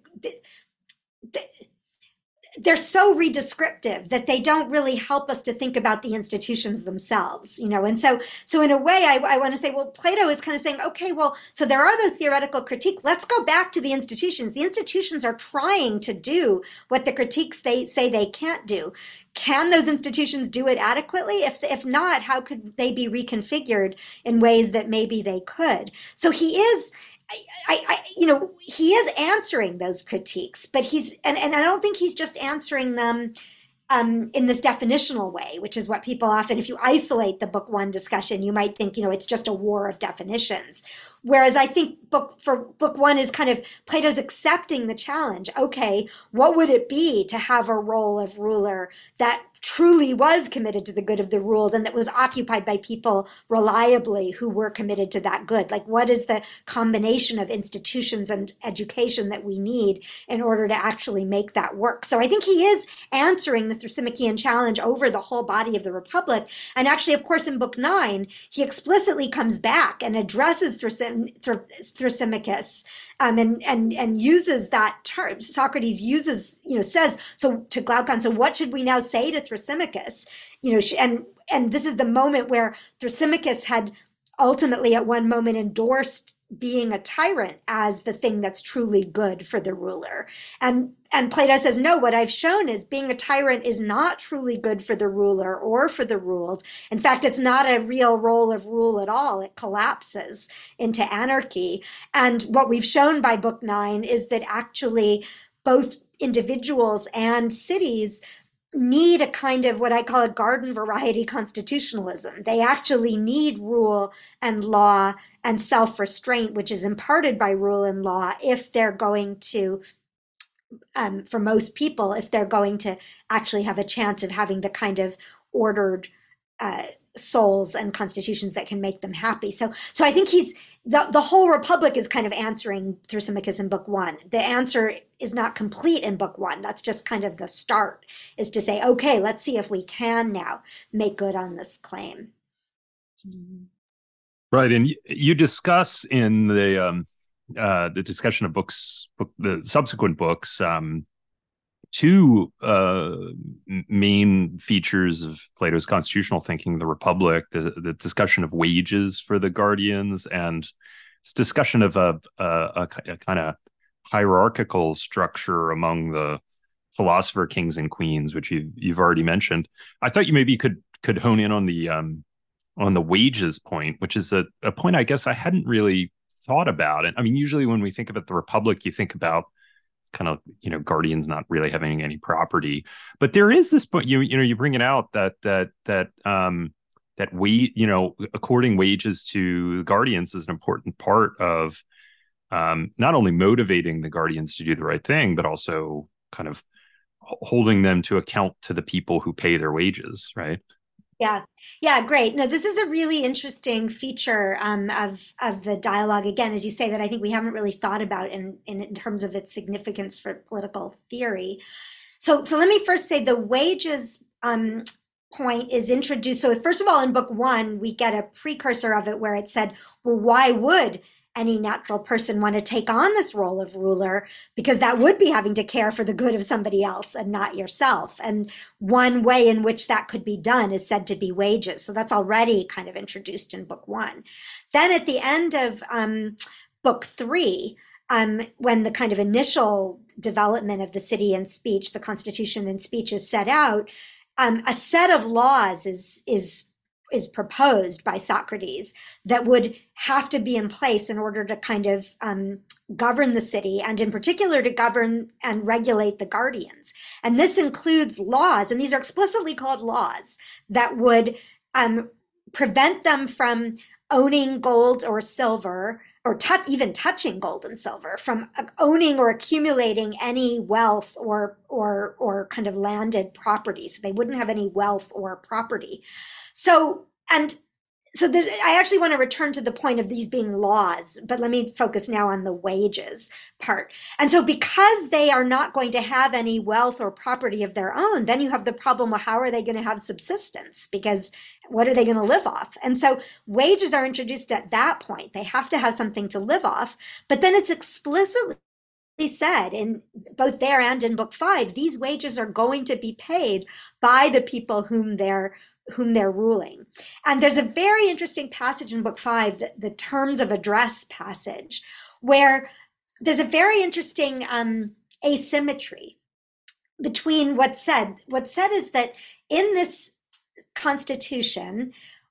they're so redescriptive that they don't really help us to think about the institutions themselves, you know. And so so in a way, I, I want to say, well, Plato is kind of saying, okay, well, so there are those theoretical critiques. Let's go back to the institutions. The institutions are trying to do what the critiques they say they can't do. Can those institutions do it adequately? If if not, how could they be reconfigured in ways that maybe they could? So he is, I, I, you know, he is answering those critiques, but he's, and, and I don't think he's just answering them um, in this definitional way, which is what people often, if you isolate the book one discussion, you might think, you know, it's just a war of definitions. Whereas I think book for book one is kind of Plato's accepting the challenge. Okay, what would it be to have a role of ruler that truly was committed to the good of the ruled and that was occupied by people reliably who were committed to that good? Like, what is the combination of institutions and education that we need in order to actually make that work? So I think he is answering the Thrasymachus challenge over the whole body of the Republic. And actually, of course, in book nine, he explicitly comes back and addresses Thrasymachus um, and, and, and uses that term. Socrates uses, you know, says, so to Glaucon, so what should we now say to Thrasymachus? You know, and, and this is the moment where Thrasymachus had ultimately at one moment endorsed being a tyrant as the thing that's truly good for the ruler. And and Plato says, no, what I've shown is being a tyrant is not truly good for the ruler or for the ruled. In fact, it's not a real role of rule at all. It collapses into anarchy. And what we've shown by book nine is that actually both individuals and cities need a kind of what I call a garden variety constitutionalism. They actually need rule and law and self restraint, which is imparted by rule and law, if they're going to, um, for most people, if they're going to actually have a chance of having the kind of ordered uh, souls and constitutions that can make them happy. So, so I think he's the the whole republic is kind of answering Thrasymachus in book one. The answer is not complete in book one. That's just kind of the start, is to say, okay, let's see if we can now make good on this claim. Right, and you discuss in the um, uh, the discussion of books, book, the subsequent books, um, two uh, main features of Plato's constitutional thinking: the Republic, the, the discussion of wages for the guardians, and this discussion of a, a, a, a kind of hierarchical structure among the philosopher kings and queens, which you've, you've already mentioned. I thought you maybe could could hone in on the um, on the wages point, which is a, a point I guess I hadn't really thought about. And I mean, usually when we think about the Republic, you think about kind of, you know, guardians not really having any property. But there is this point, you you know, you bring it out that that that um that we, you know, according wages to guardians is an important part of um not only motivating the guardians to do the right thing, but also kind of holding them to account to the people who pay their wages, right? Yeah, yeah, great. No, this is a really interesting feature um, of of the dialogue. Again, as you say, that I think we haven't really thought about in, in in terms of its significance for political theory. So, so let me first say the wages um, point is introduced. So, first of all, in book one, we get a precursor of it where it said, well, why would any natural person want to take on this role of ruler? Because that would be having to care for the good of somebody else and not yourself. And one way in which that could be done is said to be wages. So that's already kind of introduced in book one. Then at the end of um, book three, um, when the kind of initial development of the city and speech, the Constitution and speech is set out, um, a set of laws is is is proposed by Socrates that would have to be in place in order to kind of um, govern the city, and in particular to govern and regulate the guardians. And this includes laws, and these are explicitly called laws, that would um, prevent them from owning gold or silver, or t- even touching gold and silver, from owning or accumulating any wealth or or or kind of landed property. So they wouldn't have any wealth or property. So, and so there, I actually want to return to the point of these being laws, but let me focus now on the wages part. And so because they are not going to have any wealth or property of their own, then you have the problem of how are they going to have subsistence? Because what are they going to live off? And so wages are introduced at that point. They have to have something to live off, but then it's explicitly said in both there and in book five, these wages are going to be paid by the people whom they're whom they're ruling. And there's a very interesting passage in book five, the, the terms of address passage, where there's a very interesting um, asymmetry between what's said. What's said is that in this constitution,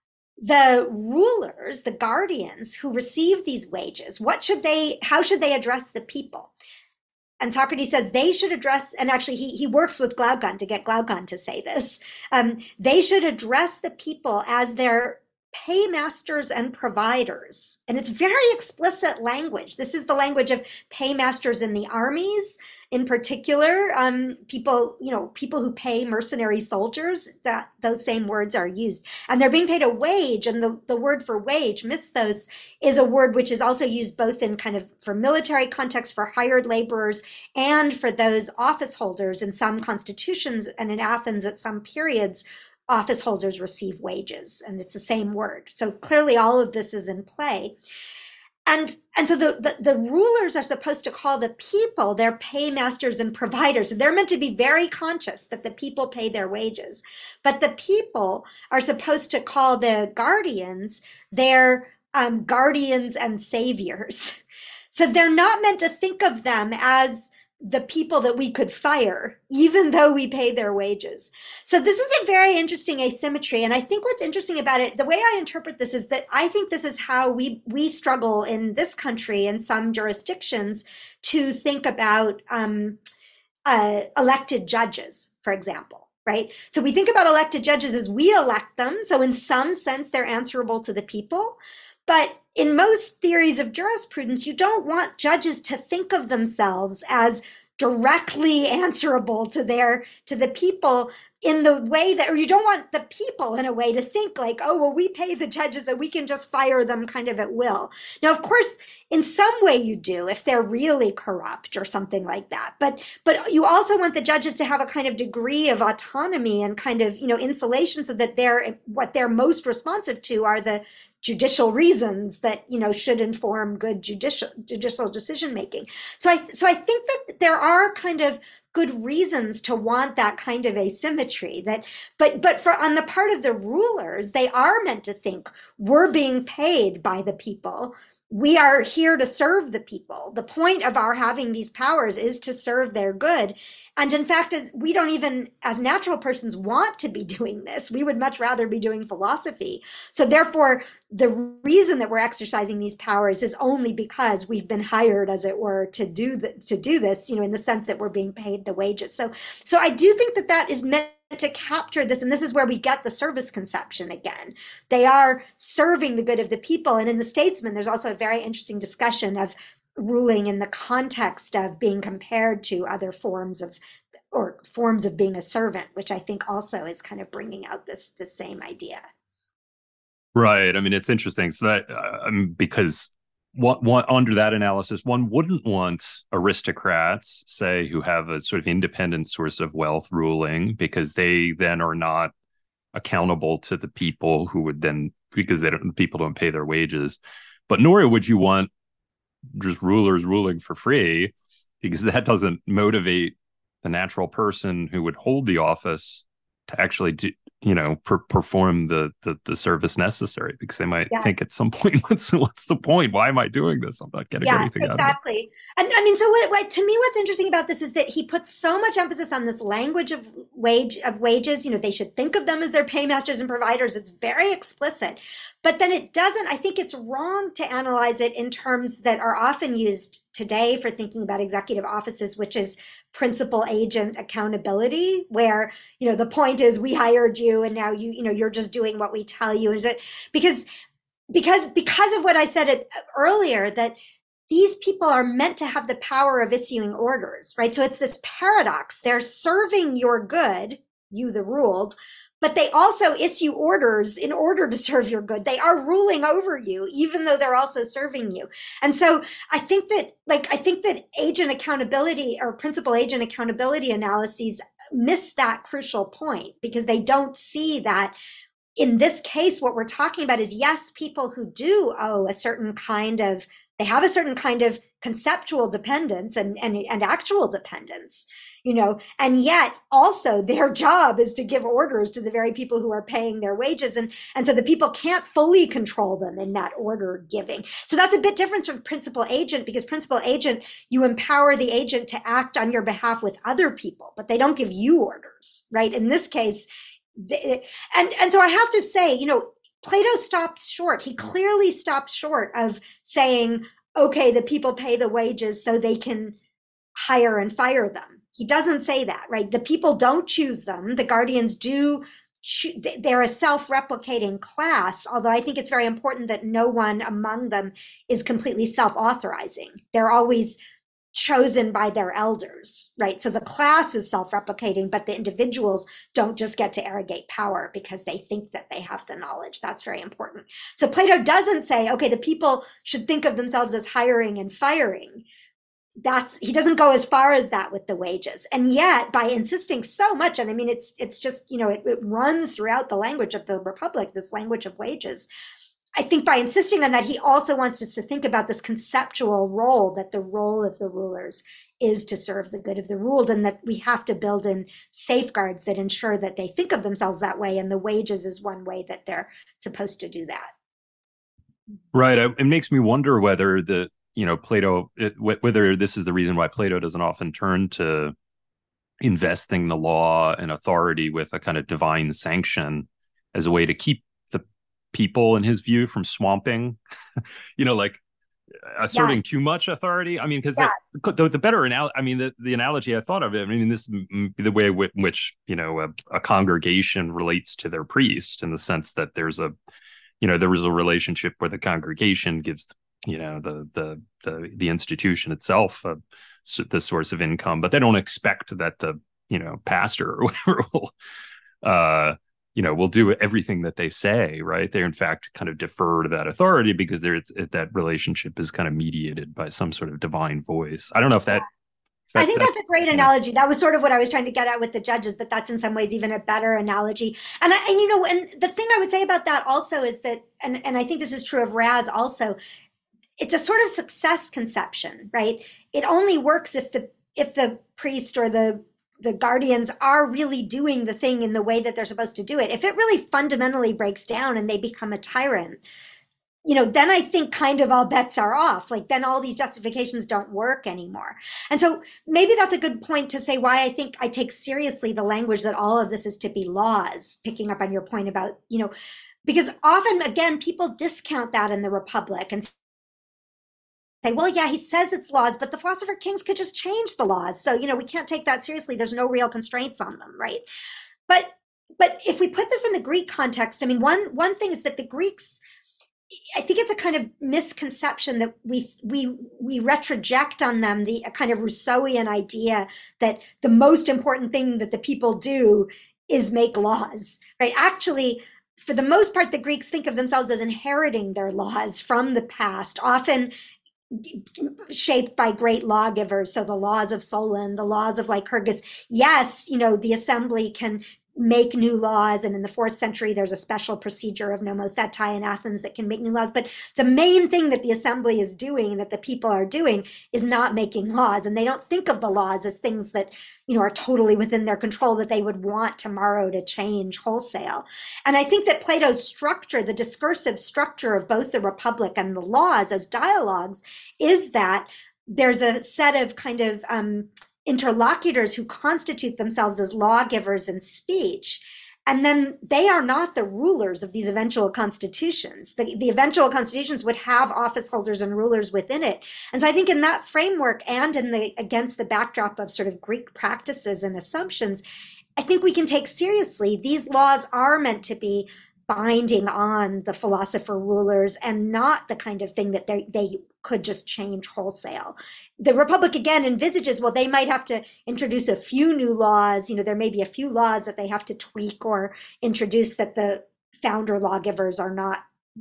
the rulers, the guardians who receive these wages, what should they, how should they address the people? And Socrates says they should address, and actually he, he works with Glaucon to get Glaucon to say this, um, they should address the people as their paymasters and providers. And it's very explicit language. This is the language of paymasters in the armies, in particular, um, people, you know, people who pay mercenary soldiers, that those same words are used. And they're being paid a wage, and the, the word for wage, misthos, is a word which is also used both in kind of for military context, for hired laborers, and for those office holders in some constitutions, and in Athens at some periods, office holders receive wages, and it's the same word. So clearly all of this is in play. And, and so the, the, the rulers are supposed to call the people their paymasters and providers. And they're meant to be very conscious that the people pay their wages. But the people are supposed to call the guardians their um, guardians and saviors. So they're not meant to think of them as the people that we could fire, even though we pay their wages. So this is a very interesting asymmetry. And I think what's interesting about it, the way I interpret this is that I think this is how we, we struggle in this country in some jurisdictions to think about um, uh, elected judges, for example. right? So we think about elected judges as we elect them. So in some sense, they're answerable to the people. But in most theories of jurisprudence, you don't want judges to think of themselves as directly answerable to their to the people in the way that, or you don't want the people in a way to think like, oh, well, we pay the judges and we can just fire them kind of at will. Now, of course, in some way you do if they're really corrupt or something like that. But but you also want the judges to have a kind of degree of autonomy and kind of, you know, insulation so that they're what they're most responsive to are the judicial reasons that, you know, should inform good judicial judicial decision making. So I so I think that there are kind of good reasons to want that kind of asymmetry, that but but for on the part of the rulers, they are meant to think we're being paid by the people. We are here to serve the people. The point of our having these powers is to serve their good. And in fact, as we don't even, as natural persons, want to be doing this. We would much rather be doing philosophy. So therefore, the reason that we're exercising these powers is only because we've been hired, as it were, to do the, to do this, you know, in the sense that we're being paid the wages. So, so I do think that that is meant to capture this, and this is where we get the service conception again. They are serving the good of the people. And in The Statesman, there's also a very interesting discussion of ruling in the context of being compared to other forms of or forms of being a servant, which I think also is kind of bringing out this the same idea. Right. I mean, it's interesting. So that uh, because one, one, under that analysis, one wouldn't want aristocrats, say, who have a sort of independent source of wealth ruling, because they then are not accountable to the people who would then, because they don't, people don't pay their wages. But nor would you want just rulers ruling for free, because that doesn't motivate the natural person who would hold the office to actually do, you know, per- perform the, the the service necessary, because they might yeah. think at some point, what's what's the point? Why am I doing this? I'm not getting yeah, anything exactly. out of it. And I mean, so what, what to me, what's interesting about this is that he puts so much emphasis on this language of wage of wages. You know, they should think of them as their paymasters and providers. It's very explicit, but then it doesn't. I think it's wrong to analyze it in terms that are often used today for thinking about executive offices, which is principal agent accountability, where, you know, the point is we hired you and now you, you know, you're just doing what we tell you. Is it because, because, because of what I said it, earlier, that these people are meant to have the power of issuing orders, right? So it's this paradox. They're serving your good, you the ruled, but they also issue orders in order to serve your good. They are ruling over you, even though they're also serving you. And so I think that, like, I think that agent accountability or principal agent accountability analyses miss that crucial point, because they don't see that in this case, what we're talking about is, yes, people who do owe a certain kind of, they have a certain kind of conceptual dependence and, and, and actual dependence, you know, and yet also their job is to give orders to the very people who are paying their wages. And, and so the people can't fully control them in that order giving. So that's a bit different from principal agent, because principal agent, you empower the agent to act on your behalf with other people, but they don't give you orders, right? In this case, they, and, and so I have to say, you know, Plato stops short. He clearly stops short of saying, okay, the people pay the wages so they can hire and fire them. He doesn't say that, right? The people don't choose them. The guardians do. They're a self-replicating class, although I think it's very important that no one among them is completely self-authorizing. They're always chosen by their elders, right? So the class is self-replicating, but the individuals don't just get to arrogate power because they think that they have the knowledge. That's very important. So Plato doesn't say, okay, the people should think of themselves as hiring and firing. That's, he doesn't go as far as that with the wages. And yet, by insisting so much, and I mean, it's it's just, you know, it, it runs throughout the language of the Republic, this language of wages. I think by insisting on that, he also wants us to think about this conceptual role, that the role of the rulers is to serve the good of the ruled, and that we have to build in safeguards that ensure that they think of themselves that way, and the wages is one way that they're supposed to do that. Right. It makes me wonder whether the, you know, Plato, it, whether this is the reason why Plato doesn't often turn to investing the law and authority with a kind of divine sanction as a way to keep people, in his view, from swamping, you know, like Yeah, asserting too much authority. I mean, because yeah, that the, the better analogy, I mean, the, the analogy I thought of it, I mean, this is the way in which, you know, a, a congregation relates to their priest, in the sense that there's a, you know, there was a relationship where the congregation gives, you know, the the the, the institution itself uh, the source of income, but they don't expect that the, you know, pastor or whatever will, uh, you know, will do everything that they say, right? They in fact kind of defer to that authority because there that relationship is kind of mediated by some sort of divine voice. I don't know if that, if I that, think that that's a great yeah. analogy. That was sort of what I was trying to get at with the judges, but that's in some ways even a better analogy. And I, and you know, and the thing I would say about that also is that, and and I think this is true of Raz also, it's a sort of success conception, right? It only works if the if the priest or the the guardians are really doing the thing in the way that they're supposed to do it. If it really fundamentally breaks down and they become a tyrant, you know, then I think kind of all bets are off. Like then all these justifications don't work anymore. And so maybe that's a good point to say why I think I take seriously the language that all of this is to be laws, picking up on your point about, you know, because often, again, people discount that in the Republic and say, well, yeah, he says it's laws, but the philosopher kings could just change the laws. So, you know, we can't take that seriously. There's no real constraints on them, right? But but if we put this in the Greek context, I mean, one one thing is that the Greeks, I think it's a kind of misconception that we we we retroject on them the a kind of Rousseauian idea that the most important thing that the people do is make laws, right? Actually, for the most part, the Greeks think of themselves as inheriting their laws from the past, often shaped by great lawgivers. So the laws of Solon, the laws of Lycurgus. Yes, you know, the assembly can make new laws. And in the fourth century, there's a special procedure of nomothetai in Athens that can make new laws. But the main thing that the assembly is doing, that the people are doing, is not making laws. And they don't think of the laws as things that, you know, are totally within their control, that they would want tomorrow to change wholesale. And I think that Plato's structure, the discursive structure of both the Republic and the laws as dialogues, is that there's a set of kind of um, interlocutors who constitute themselves as lawgivers in speech. And then they are not the rulers of these eventual constitutions. The, the eventual constitutions would have office holders and rulers within it. And so I think in that framework and in the against the backdrop of sort of Greek practices and assumptions, I think we can take seriously these laws are meant to be binding on the philosopher rulers and not the kind of thing that they, they could just change wholesale. The Republic again envisages, well, they might have to introduce a few new laws. You know, there may be a few laws that they have to tweak or introduce that the founder lawgivers are not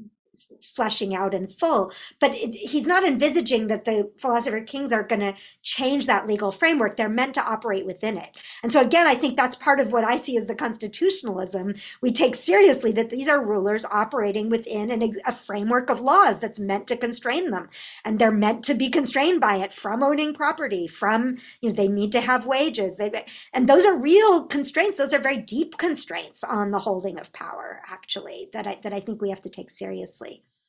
fleshing out in full. But it, he's not envisaging that the philosopher kings are going to change that legal framework. They're meant to operate within it. And so again, I think that's part of what I see as the constitutionalism. We take seriously that these are rulers operating within an, a framework of laws that's meant to constrain them. And they're meant to be constrained by it, from owning property, from, you know, they need to have wages. They, and those are real constraints. Those are very deep constraints on the holding of power, actually, that I, that I think we have to take seriously.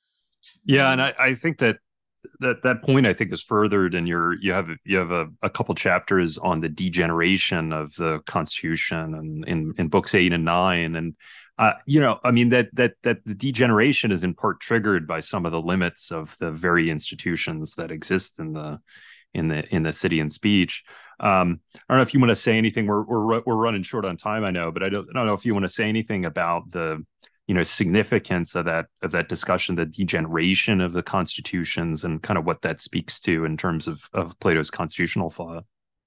Yeah, and I, I think that that that point I think is furthered in your you have you have a, a couple chapters on the degeneration of the Constitution and in in books eight and nine, and uh, you know, I mean that that that the degeneration is in part triggered by some of the limits of the very institutions that exist in the in the in the city and speech. Um, I don't know if you want to say anything. We're we're we're running short on time, I know, but I don't I don't know if you want to say anything about the, you know, significance of that of that discussion, the degeneration of the constitutions, and kind of what that speaks to in terms of of Plato's constitutional thought.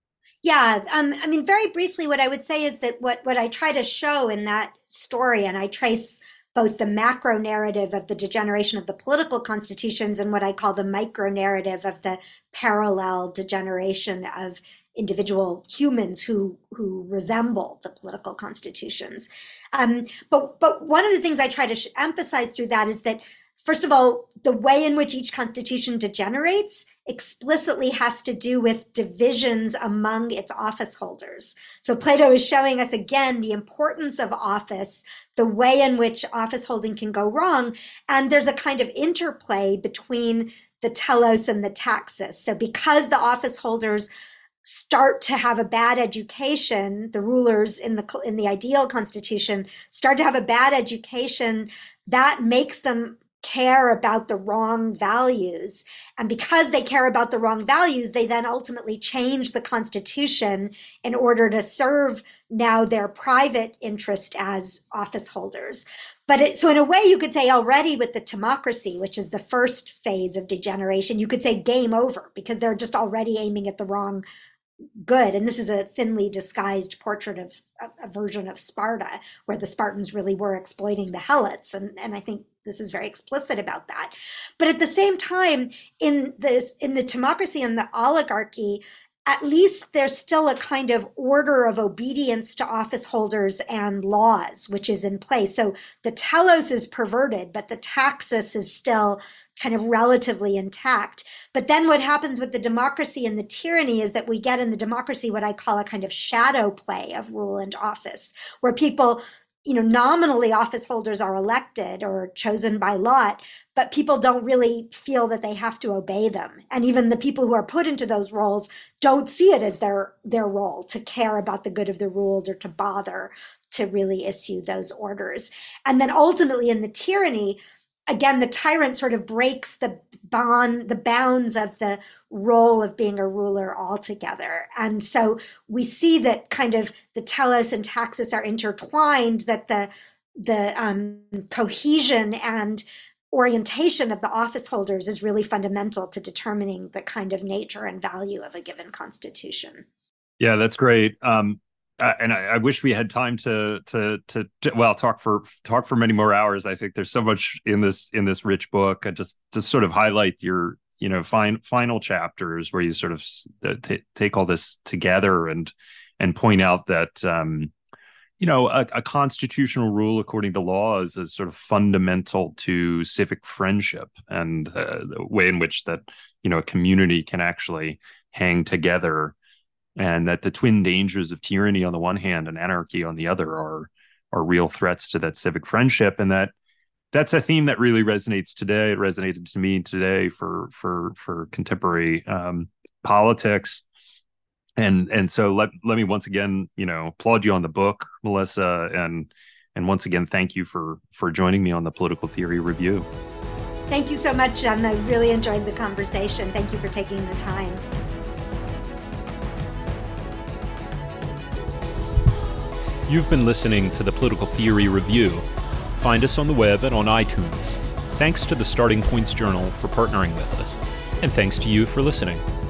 Yeah, um, I mean, very briefly, what I would say is that what what I try to show in that story, and I trace both the macro narrative of the degeneration of the political constitutions and what I call the micro narrative of the parallel degeneration of individual humans who who resemble the political constitutions. Um, but but one of the things I try to sh- emphasize through that is that, first of all, the way in which each constitution degenerates explicitly has to do with divisions among its office holders. So Plato is showing us again the importance of office, the way in which office holding can go wrong, and there's a kind of interplay between the telos and the taxis. So because the office holders start to have a bad education, the rulers in the in the ideal constitution start to have a bad education, that makes them care about the wrong values. And because they care about the wrong values, they then ultimately change the Constitution in order to serve now their private interest as office holders. But it, so in a way, you could say already with the Timocracy, which is the first phase of degeneration, you could say game over, because they're just already aiming at the wrong good. And this is a thinly disguised portrait of a, a version of Sparta, where the Spartans really were exploiting the Helots. And, and I think this is very explicit about that. But at the same time, in this, in the Timocracy and the oligarchy, at least there's still a kind of order of obedience to office holders and laws, which is in place. So the telos is perverted, but the taxis is still kind of relatively intact. But then what happens with the democracy and the tyranny is that we get in the democracy what I call a kind of shadow play of rule and office, where people, you know, nominally office holders are elected or chosen by lot, but people don't really feel that they have to obey them. And even the people who are put into those roles don't see it as their, their role to care about the good of the ruled or to bother to really issue those orders. And then ultimately in the tyranny, again, the tyrant sort of breaks the bond, the bounds of the role of being a ruler altogether. And so we see that kind of the telos and taxis are intertwined, that the, the um, cohesion and orientation of the office holders is really fundamental to determining the kind of nature and value of a given constitution. Yeah, that's great. Um, Uh, and I, I wish we had time to, to to to well talk for talk for many more hours. I think there's so much in this in this rich book. I just to sort of highlight your you know fine, final chapters where you sort of t- take all this together and and point out that um, you know a, a constitutional rule according to law is, is sort of fundamental to civic friendship and uh, the way in which that you know a community can actually hang together. And that the twin dangers of tyranny on the one hand and anarchy on the other are are real threats to that civic friendship. And that that's a theme that really resonates today. It resonated to me today for for for contemporary um, politics. And and so let let me once again, you know, applaud you on the book, Melissa, and and once again thank you for for joining me on the Political Theory Review. Thank you so much, Jen. I really enjoyed the conversation. Thank you for taking the time. You've been listening to the Political Theory Review. Find us on the web and on iTunes. Thanks to the Starting Points Journal for partnering with us. And thanks to you for listening.